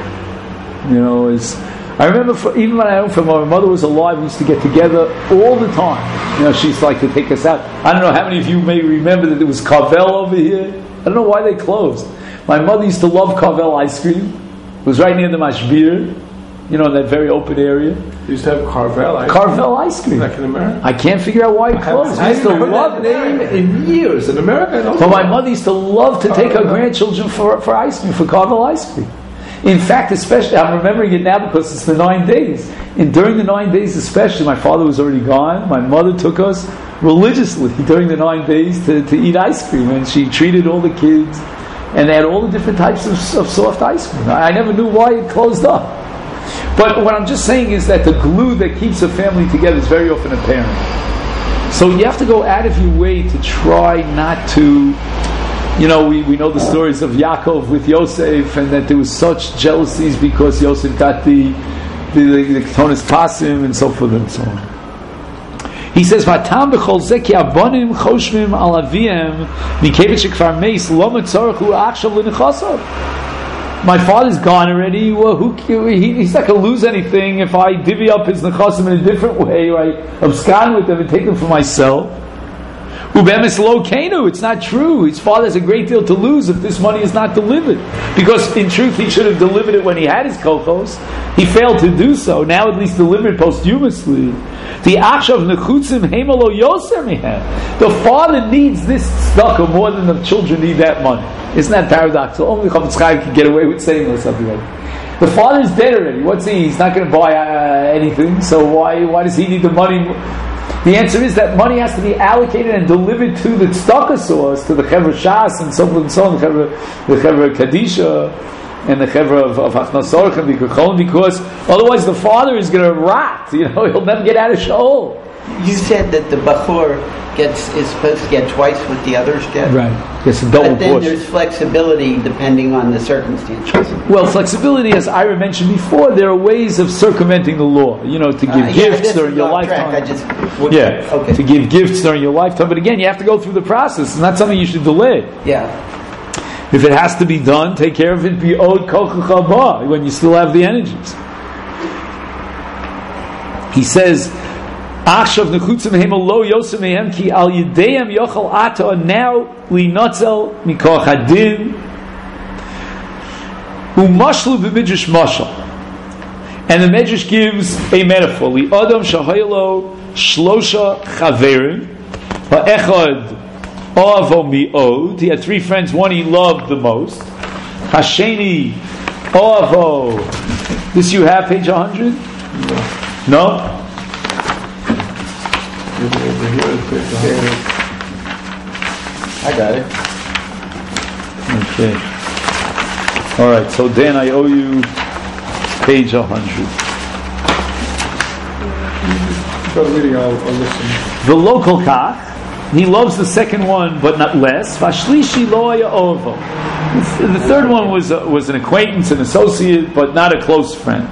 I remember even when my mother was alive, we used to get together all the time. She used to like to take us out. I don't know how many of you may remember that there was Carvel over here. I don't know why they closed. My mother used to love Carvel ice cream. It was right near the Mashbir, in that very open area. You used to have Carvel ice cream? Carvel ice cream. Back in America? I can't figure out why it closed. I used to love name in years. In America, I don't But my mother used to love to take her grandchildren for ice cream, for Carvel ice cream. In fact, especially, I'm remembering it now because it's the 9 days. And during the 9 days especially, my father was already gone. My mother took us religiously during the 9 days to eat ice cream. And she treated all the kids. And they had all the different types of soft ice cream. I never knew why it closed up. But what I'm just saying is that the glue that keeps a family together is very often a parent. So you have to go out of your way to try not to we know the stories of Yaakov with Yosef, and that there was such jealousies because Yosef got the Ketonis Pasim and so forth and so on. He says, "Vatam b'chol zeh ki abonim choshvim al aviem mikevet shekvar meis lo metzorchu achshav l'nechasav." My father's gone already. Well, he's not going to lose anything if I divvy up his nechasim in a different way, or I abscond with them and take them for myself. It's not true. His father has a great deal to lose if this money is not delivered. Because in truth, he should have delivered it when he had his kochos. He failed to do so. Now at least delivered posthumously. The father needs this tzedakah more than the children need that money. Isn't that paradoxical? Only Chofetz Chaim can get away with saying something like that. The father is dead already. He's not going to buy anything. So why does he need the money? The answer is that money has to be allocated and delivered to the tzedakah source, to the Chevra Shas and so forth and so on, the Chevra Kadisha and the Chevra of Achnas Orach and because otherwise the father is going to rot. He'll never get out of Sheol. You said that the Bachur is supposed to get twice what the others get. Right. It's a double But then portion. there's flexibility depending on the circumstances. Well, flexibility, as Ira mentioned before, there are ways of circumventing the law. To give gifts during your lifetime. To give gifts during your lifetime. But again, you have to go through the process. It's not something you should delay. Yeah. If it has to be done, take care of it. Be owed kochach haba when you still have the energies. He says, "Achshav nechutzim heimel lo yosem mehem ki al yedeihem yochel ata now linotzel mikoch hadin umashlu b'midrash mashal." And the Medrash gives a metaphor. Li adam shahaylo shlosha chaverim ha'echad Oavo mi'od. He had 3 friends. One he loved the most. Hasheni Oavo. This you have, page 100? No? I got it. Okay. All right. So Dan, I owe you page 100. Start reading. I'll listen. The local kach. He loves the second one, but not less. Vashlishi loya ovo. The third one was an acquaintance, an associate, but not a close friend.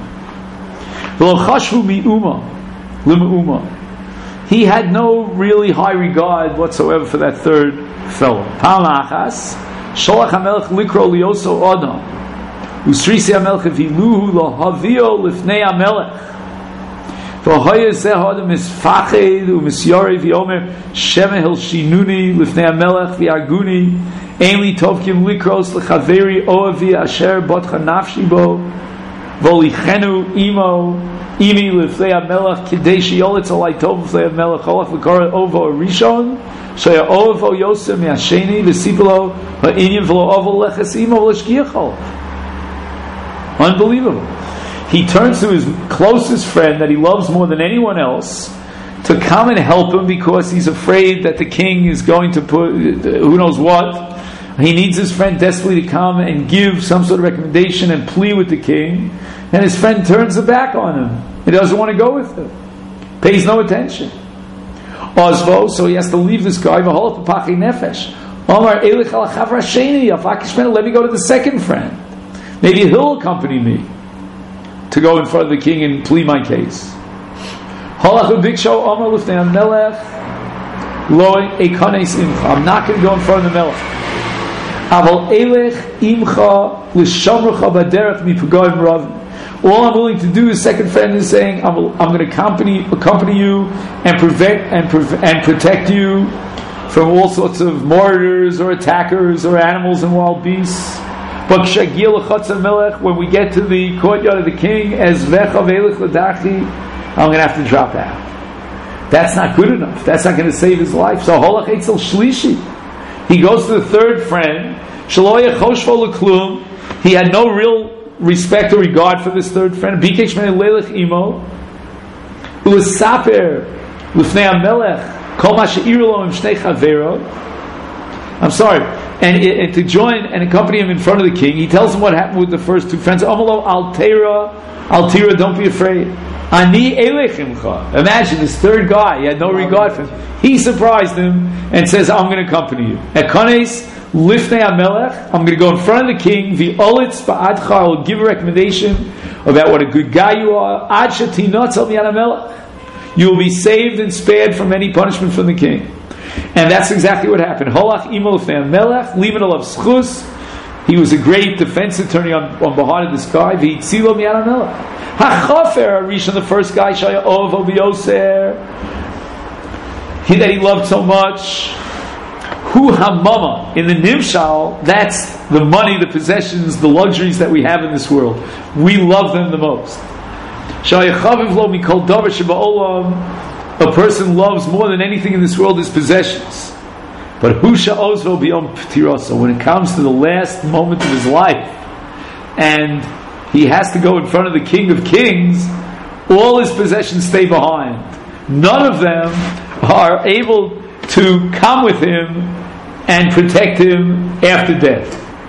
He had no really high regard whatsoever for that third fellow. Palachas sholach hamelech likro lioso adam usrisi hamelech viluhu lo havio lifnei hamelech. V'hoya zeh adam misfached u'misyori v'omer shemehel shinuni lifnei hamelech v'arguni ein li tovkim likros lechaveri oavi asher botcha nafshi bo v'olichenu imo imi lifnei hamelech kidei sheyolitz alai tov lifnei hamelech holach v'kora ovo rishon shaya ovo yosem yasheni v'sipelo ha'inyan v'lo ovo leches imo v'leshkiachol. Unbelievable. He turns to his closest friend that he loves more than anyone else to come and help him because he's afraid that the king is going to put who knows what. He needs his friend desperately to come and give some sort of recommendation and plea with the king, and his friend turns the back on him. He doesn't want to go with him. Pays no attention. Osvo, so he has to leave this guy. Let me go to the second friend. Maybe he'll accompany me to go in front of the king and plead my case. I'm not going to go in front of the melech. All I'm willing to do, his second friend is saying, I'm going to accompany you and protect you from all sorts of marauders or attackers or animals and wild beasts. But when we get to the courtyard of the king, I'm going to have to drop out. That's not good enough. That's not going to save his life. So holach eitzel shlishi. He goes to the third friend. He had no real respect or regard for this third friend. I'm sorry. And to join and accompany him in front of the king, he tells him what happened with the first 2 friends. Amalo altira, don't be afraid. Ani elechimcha. Imagine this third guy, he had no regard for him. He surprised him and says, I'm going to accompany you. Ekones Lifnei HaMelech, I'm going to go in front of the king, V'olitz ba'adcha, I will give a recommendation about what a good guy you are, Ad shetinotzel miyad HaMelech. You will be saved and spared from any punishment from the king. And that's exactly what happened. Holach imo lifnei HaMelech, liman olav schus. He was a great defense attorney on behalf of this guy. V'itzilo miyad HaMelech. HaChafer Rishon, the first guy, Shaya Ov Obiyoser, he that he loved so much. Hu hamama, in the nimshal, that's the money, the possessions, the luxuries that we have in this world. We love them the most. A person loves more than anything in this world his possessions. But when it comes to the last moment of his life, and he has to go in front of the King of Kings, all his possessions stay behind. None of them are able to come with him and protect him after death.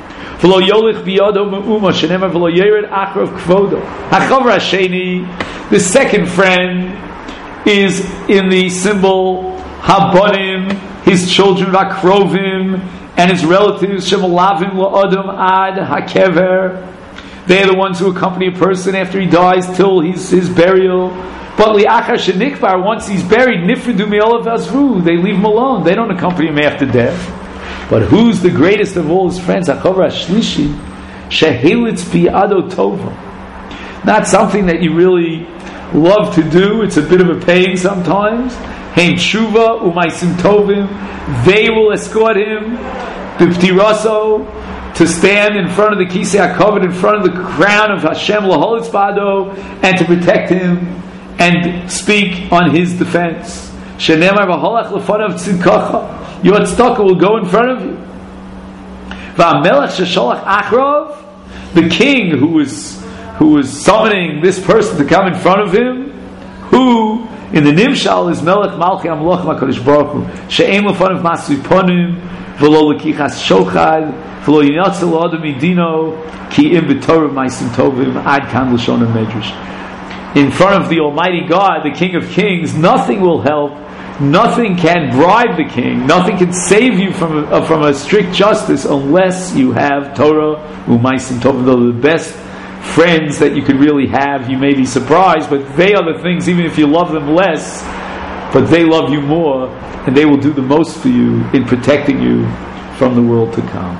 The second friend is in the symbol Habonim, his children Akrovim, and his relatives Shemalavim La'adam Ad HaKever. They're the ones who accompany a person after he dies till his burial. But li'achar shenikbar, once he's buried, nifridu mi'olav azvu, they leave him alone. They don't accompany him after death. But who's the greatest of all his friends? Achavar Ashlishi, shehilitz bi'ado tova. Not something that you really love to do. It's a bit of a pain sometimes. Hein tshuva u'maisim tovim. They will escort him b'ptiraso to stand in front of the kisei hakavod, in front of the crown of Hashem laholitz ba'ado, and to protect him and speak on his defense. Shenemar v'holach lefanav tzidkacha. Your tzedakah will go in front of you. V'amelech shesholach achrov, the king who was summoning this person to come in front of him, who in the nimshal is melech malchi amloch makadosh baruch hu, she'em lefanav masui ponim v'lo lekichas shochad v'lo yinatzel adam midino ki im b'torah ma'asim tovim ad kan l'shon medrash. In front of the Almighty God, the King of Kings, nothing will help. Nothing can bribe the king. Nothing can save you from a strict justice unless you have Torah, Umaisim Tovim. They're the best friends that you could really have. You may be surprised, but they are the things, even if you love them less, but they love you more, and they will do the most for you in protecting you from the world to come.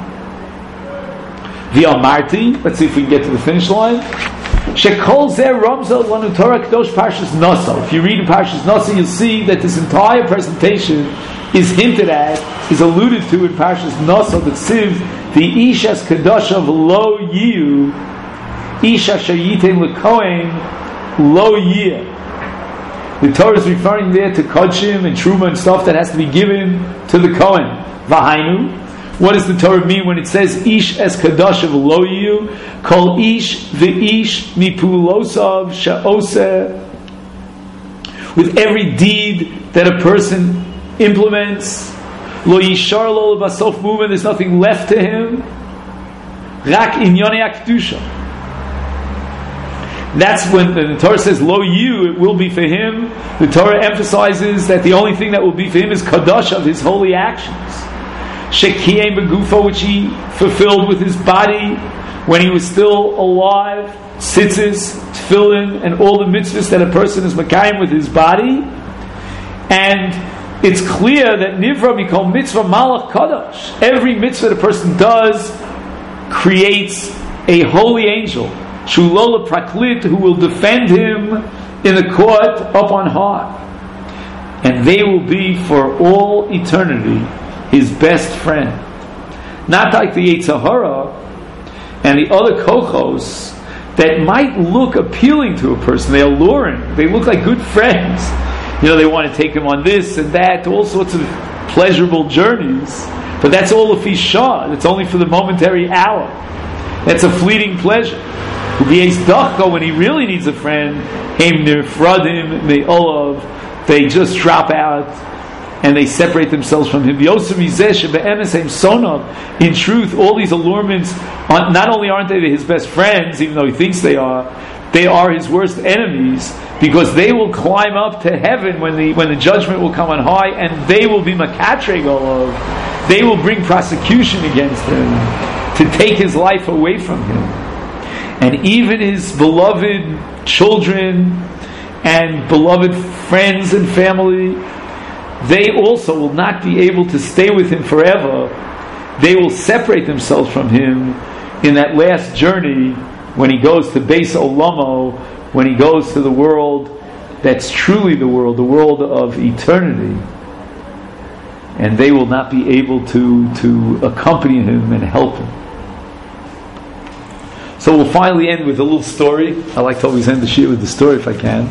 V'amarti, let's see if we can get to the finish line. Shekol Zer Ramzel Lanu Torah Kadosh Parshas Nasa. If you read in Parshas Nasa, you'll see that this entire presentation is hinted at, is alluded to in Parshas Nasa, that Siv, the Ishas Kadosha V'lo Yiyu, Isha Shayitem L'Kohen Lo Yiyah. The Torah is referring there to Kodshim and Truma and stuff that has to be given to the Kohen. V'hainu. What does the Torah mean when it says Ish es kadashav lo yiyu? Kol ish v'ish mipulosav sha'oseh. With every deed that a person implements, lo yishar lo basof movement, there's nothing left to him. Rak inyonei akdusha. That's when the Torah says lo you, it will be for him. The Torah emphasizes that the only thing that will be for him is kadosh of his holy actions. Shekiyem begufo, which he fulfilled with his body when he was still alive, tzitzis, tefillin, and all the mitzvahs that a person is makayim with his body. And it's clear that nivra mikol mitzvah malach kadosh. Every mitzvah that a person does creates a holy angel, shulola praklit, who will defend him in the court up on high. And they will be for all eternity his best friend. Not like the Yetzer Hara and the other kochos that might look appealing to a person. They're alluring. They look like good friends. You know, they want to take him on this and that, all sorts of pleasurable journeys. But that's all a fishah. It's only for the momentary hour. That's a fleeting pleasure. When he really needs a friend, they just drop out and they separate themselves from him. In truth, all these allurements, not only aren't they his best friends, even though he thinks they are his worst enemies, because they will climb up to heaven when the judgment will come on high, and they will be makatreg olav, they will bring prosecution against him to take his life away from him. And even his beloved children and beloved friends and family, they also will not be able to stay with him forever. They will separate themselves from him in that last journey when he goes to Beis Olamo, when he goes to the world that's truly the world of eternity. And they will not be able to accompany him and help him. So we'll finally end with a little story. I like to always end the shir with the story if I can.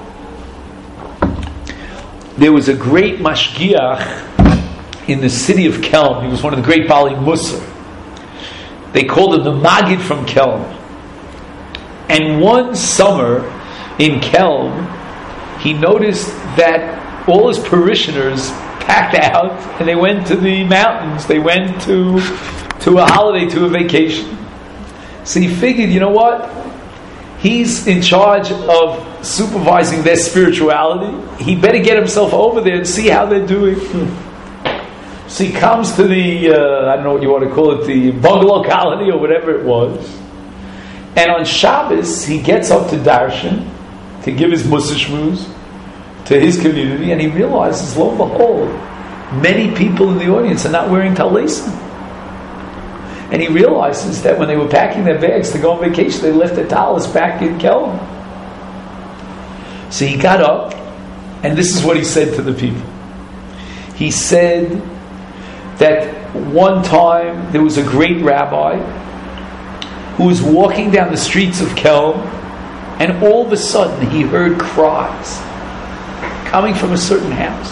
There was a great mashgiach in the city of Kelm. He was one of the great Bali Musar. They called him the Magid from Kelm. And one summer in Kelm, he noticed that all his parishioners packed out and they went to the mountains. They went to a holiday, to a vacation. So he figured, you know what? He's in charge of supervising their spirituality. He better get himself over there and see how they're doing. So he comes to the, I don't know what you want to call it, the bungalow colony or whatever it was. And on Shabbos, he gets up to Darshan to give his Musar Shmuz to his community, and he realizes, lo and behold, many people in the audience are not wearing talesim. And he realizes that when they were packing their bags to go on vacation, they left their talis back in Kelm. So he got up, and this is what he said to the people. He said that one time there was a great rabbi who was walking down the streets of Kelm, and all of a sudden he heard cries coming from a certain house.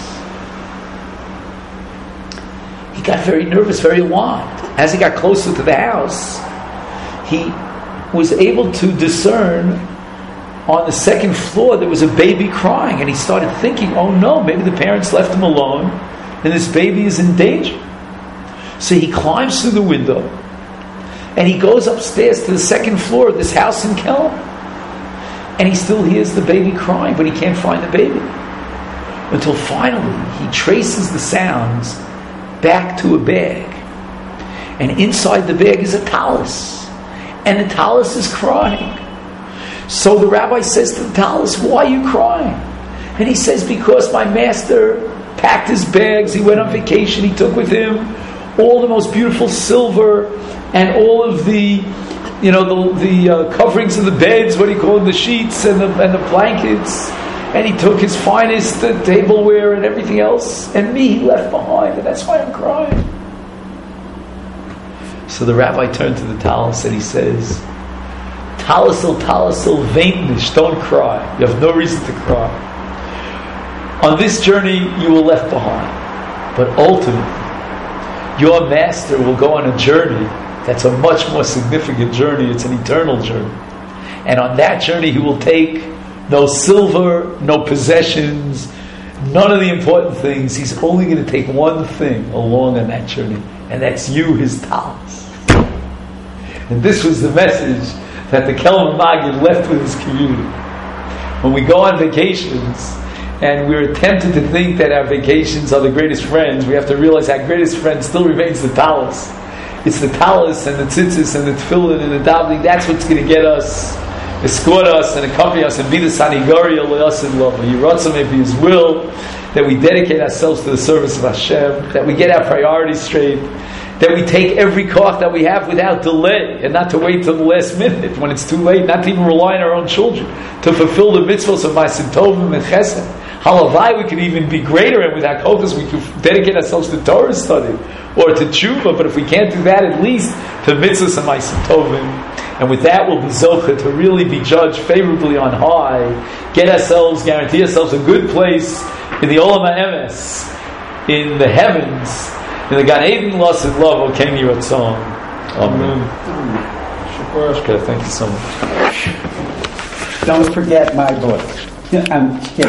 He got very nervous, very alarmed. As he got closer to the house, he was able to discern on the second floor there was a baby crying, and he started thinking, oh no, maybe the parents left him alone and this baby is in danger. So he climbs through the window and he goes upstairs to the second floor of this house in Kelm, and he still hears the baby crying, but he can't find the baby. Until finally he traces the sounds back to a bag, and inside the bag is a talis, and the talis is crying. So the rabbi says to the talis, why are you crying? And he says, because my master packed his bags, he went on vacation, he took with him all the most beautiful silver and all of the coverings of the beds, what do you call them, the sheets and the blankets, and he took his finest tableware and everything else, and me he left behind, and that's why I'm crying. So the rabbi turned to the talis and he says, Talisel, veintnish, don't cry. You have no reason to cry. On this journey you were left behind, but ultimately your master will go on a journey that's a much more significant journey. It's an eternal journey. And on that journey he will take no silver, no possessions, none of the important things. He's only going to take one thing along on that journey, and that's you, his talis. And this was the message that the Kelm Magid left with his community. When we go on vacations and we're tempted to think that our vacations are the greatest friends, we have to realize our greatest friend still remains the talis. It's the talis and the tzitzis and the tefillin and the davening. That's what's going to get us, escort us and accompany us and be the sanigari with us in love. Yiratzah may be His will, that we dedicate ourselves to the service of Hashem, that we get our priorities straight, that we take every koach that we have without delay, and not to wait till the last minute when it's too late, not to even rely on our own children, to fulfill the mitzvahs of Ma'asim Tovim and Chesed. Halavai, we could even be greater, and with our koachas we could dedicate ourselves to Torah study or to tshuva, but if we can't do that, at least to mitzvahs and Ma'asim Tovim. And with that we'll be zocheh to really be judged favorably on high, guarantee ourselves a good place in the Olam HaEmes, in the heavens, in the Gan Eden, loss and love, O Ken Yiratzon. Amen. Okay, thank you so much. Don't forget my book.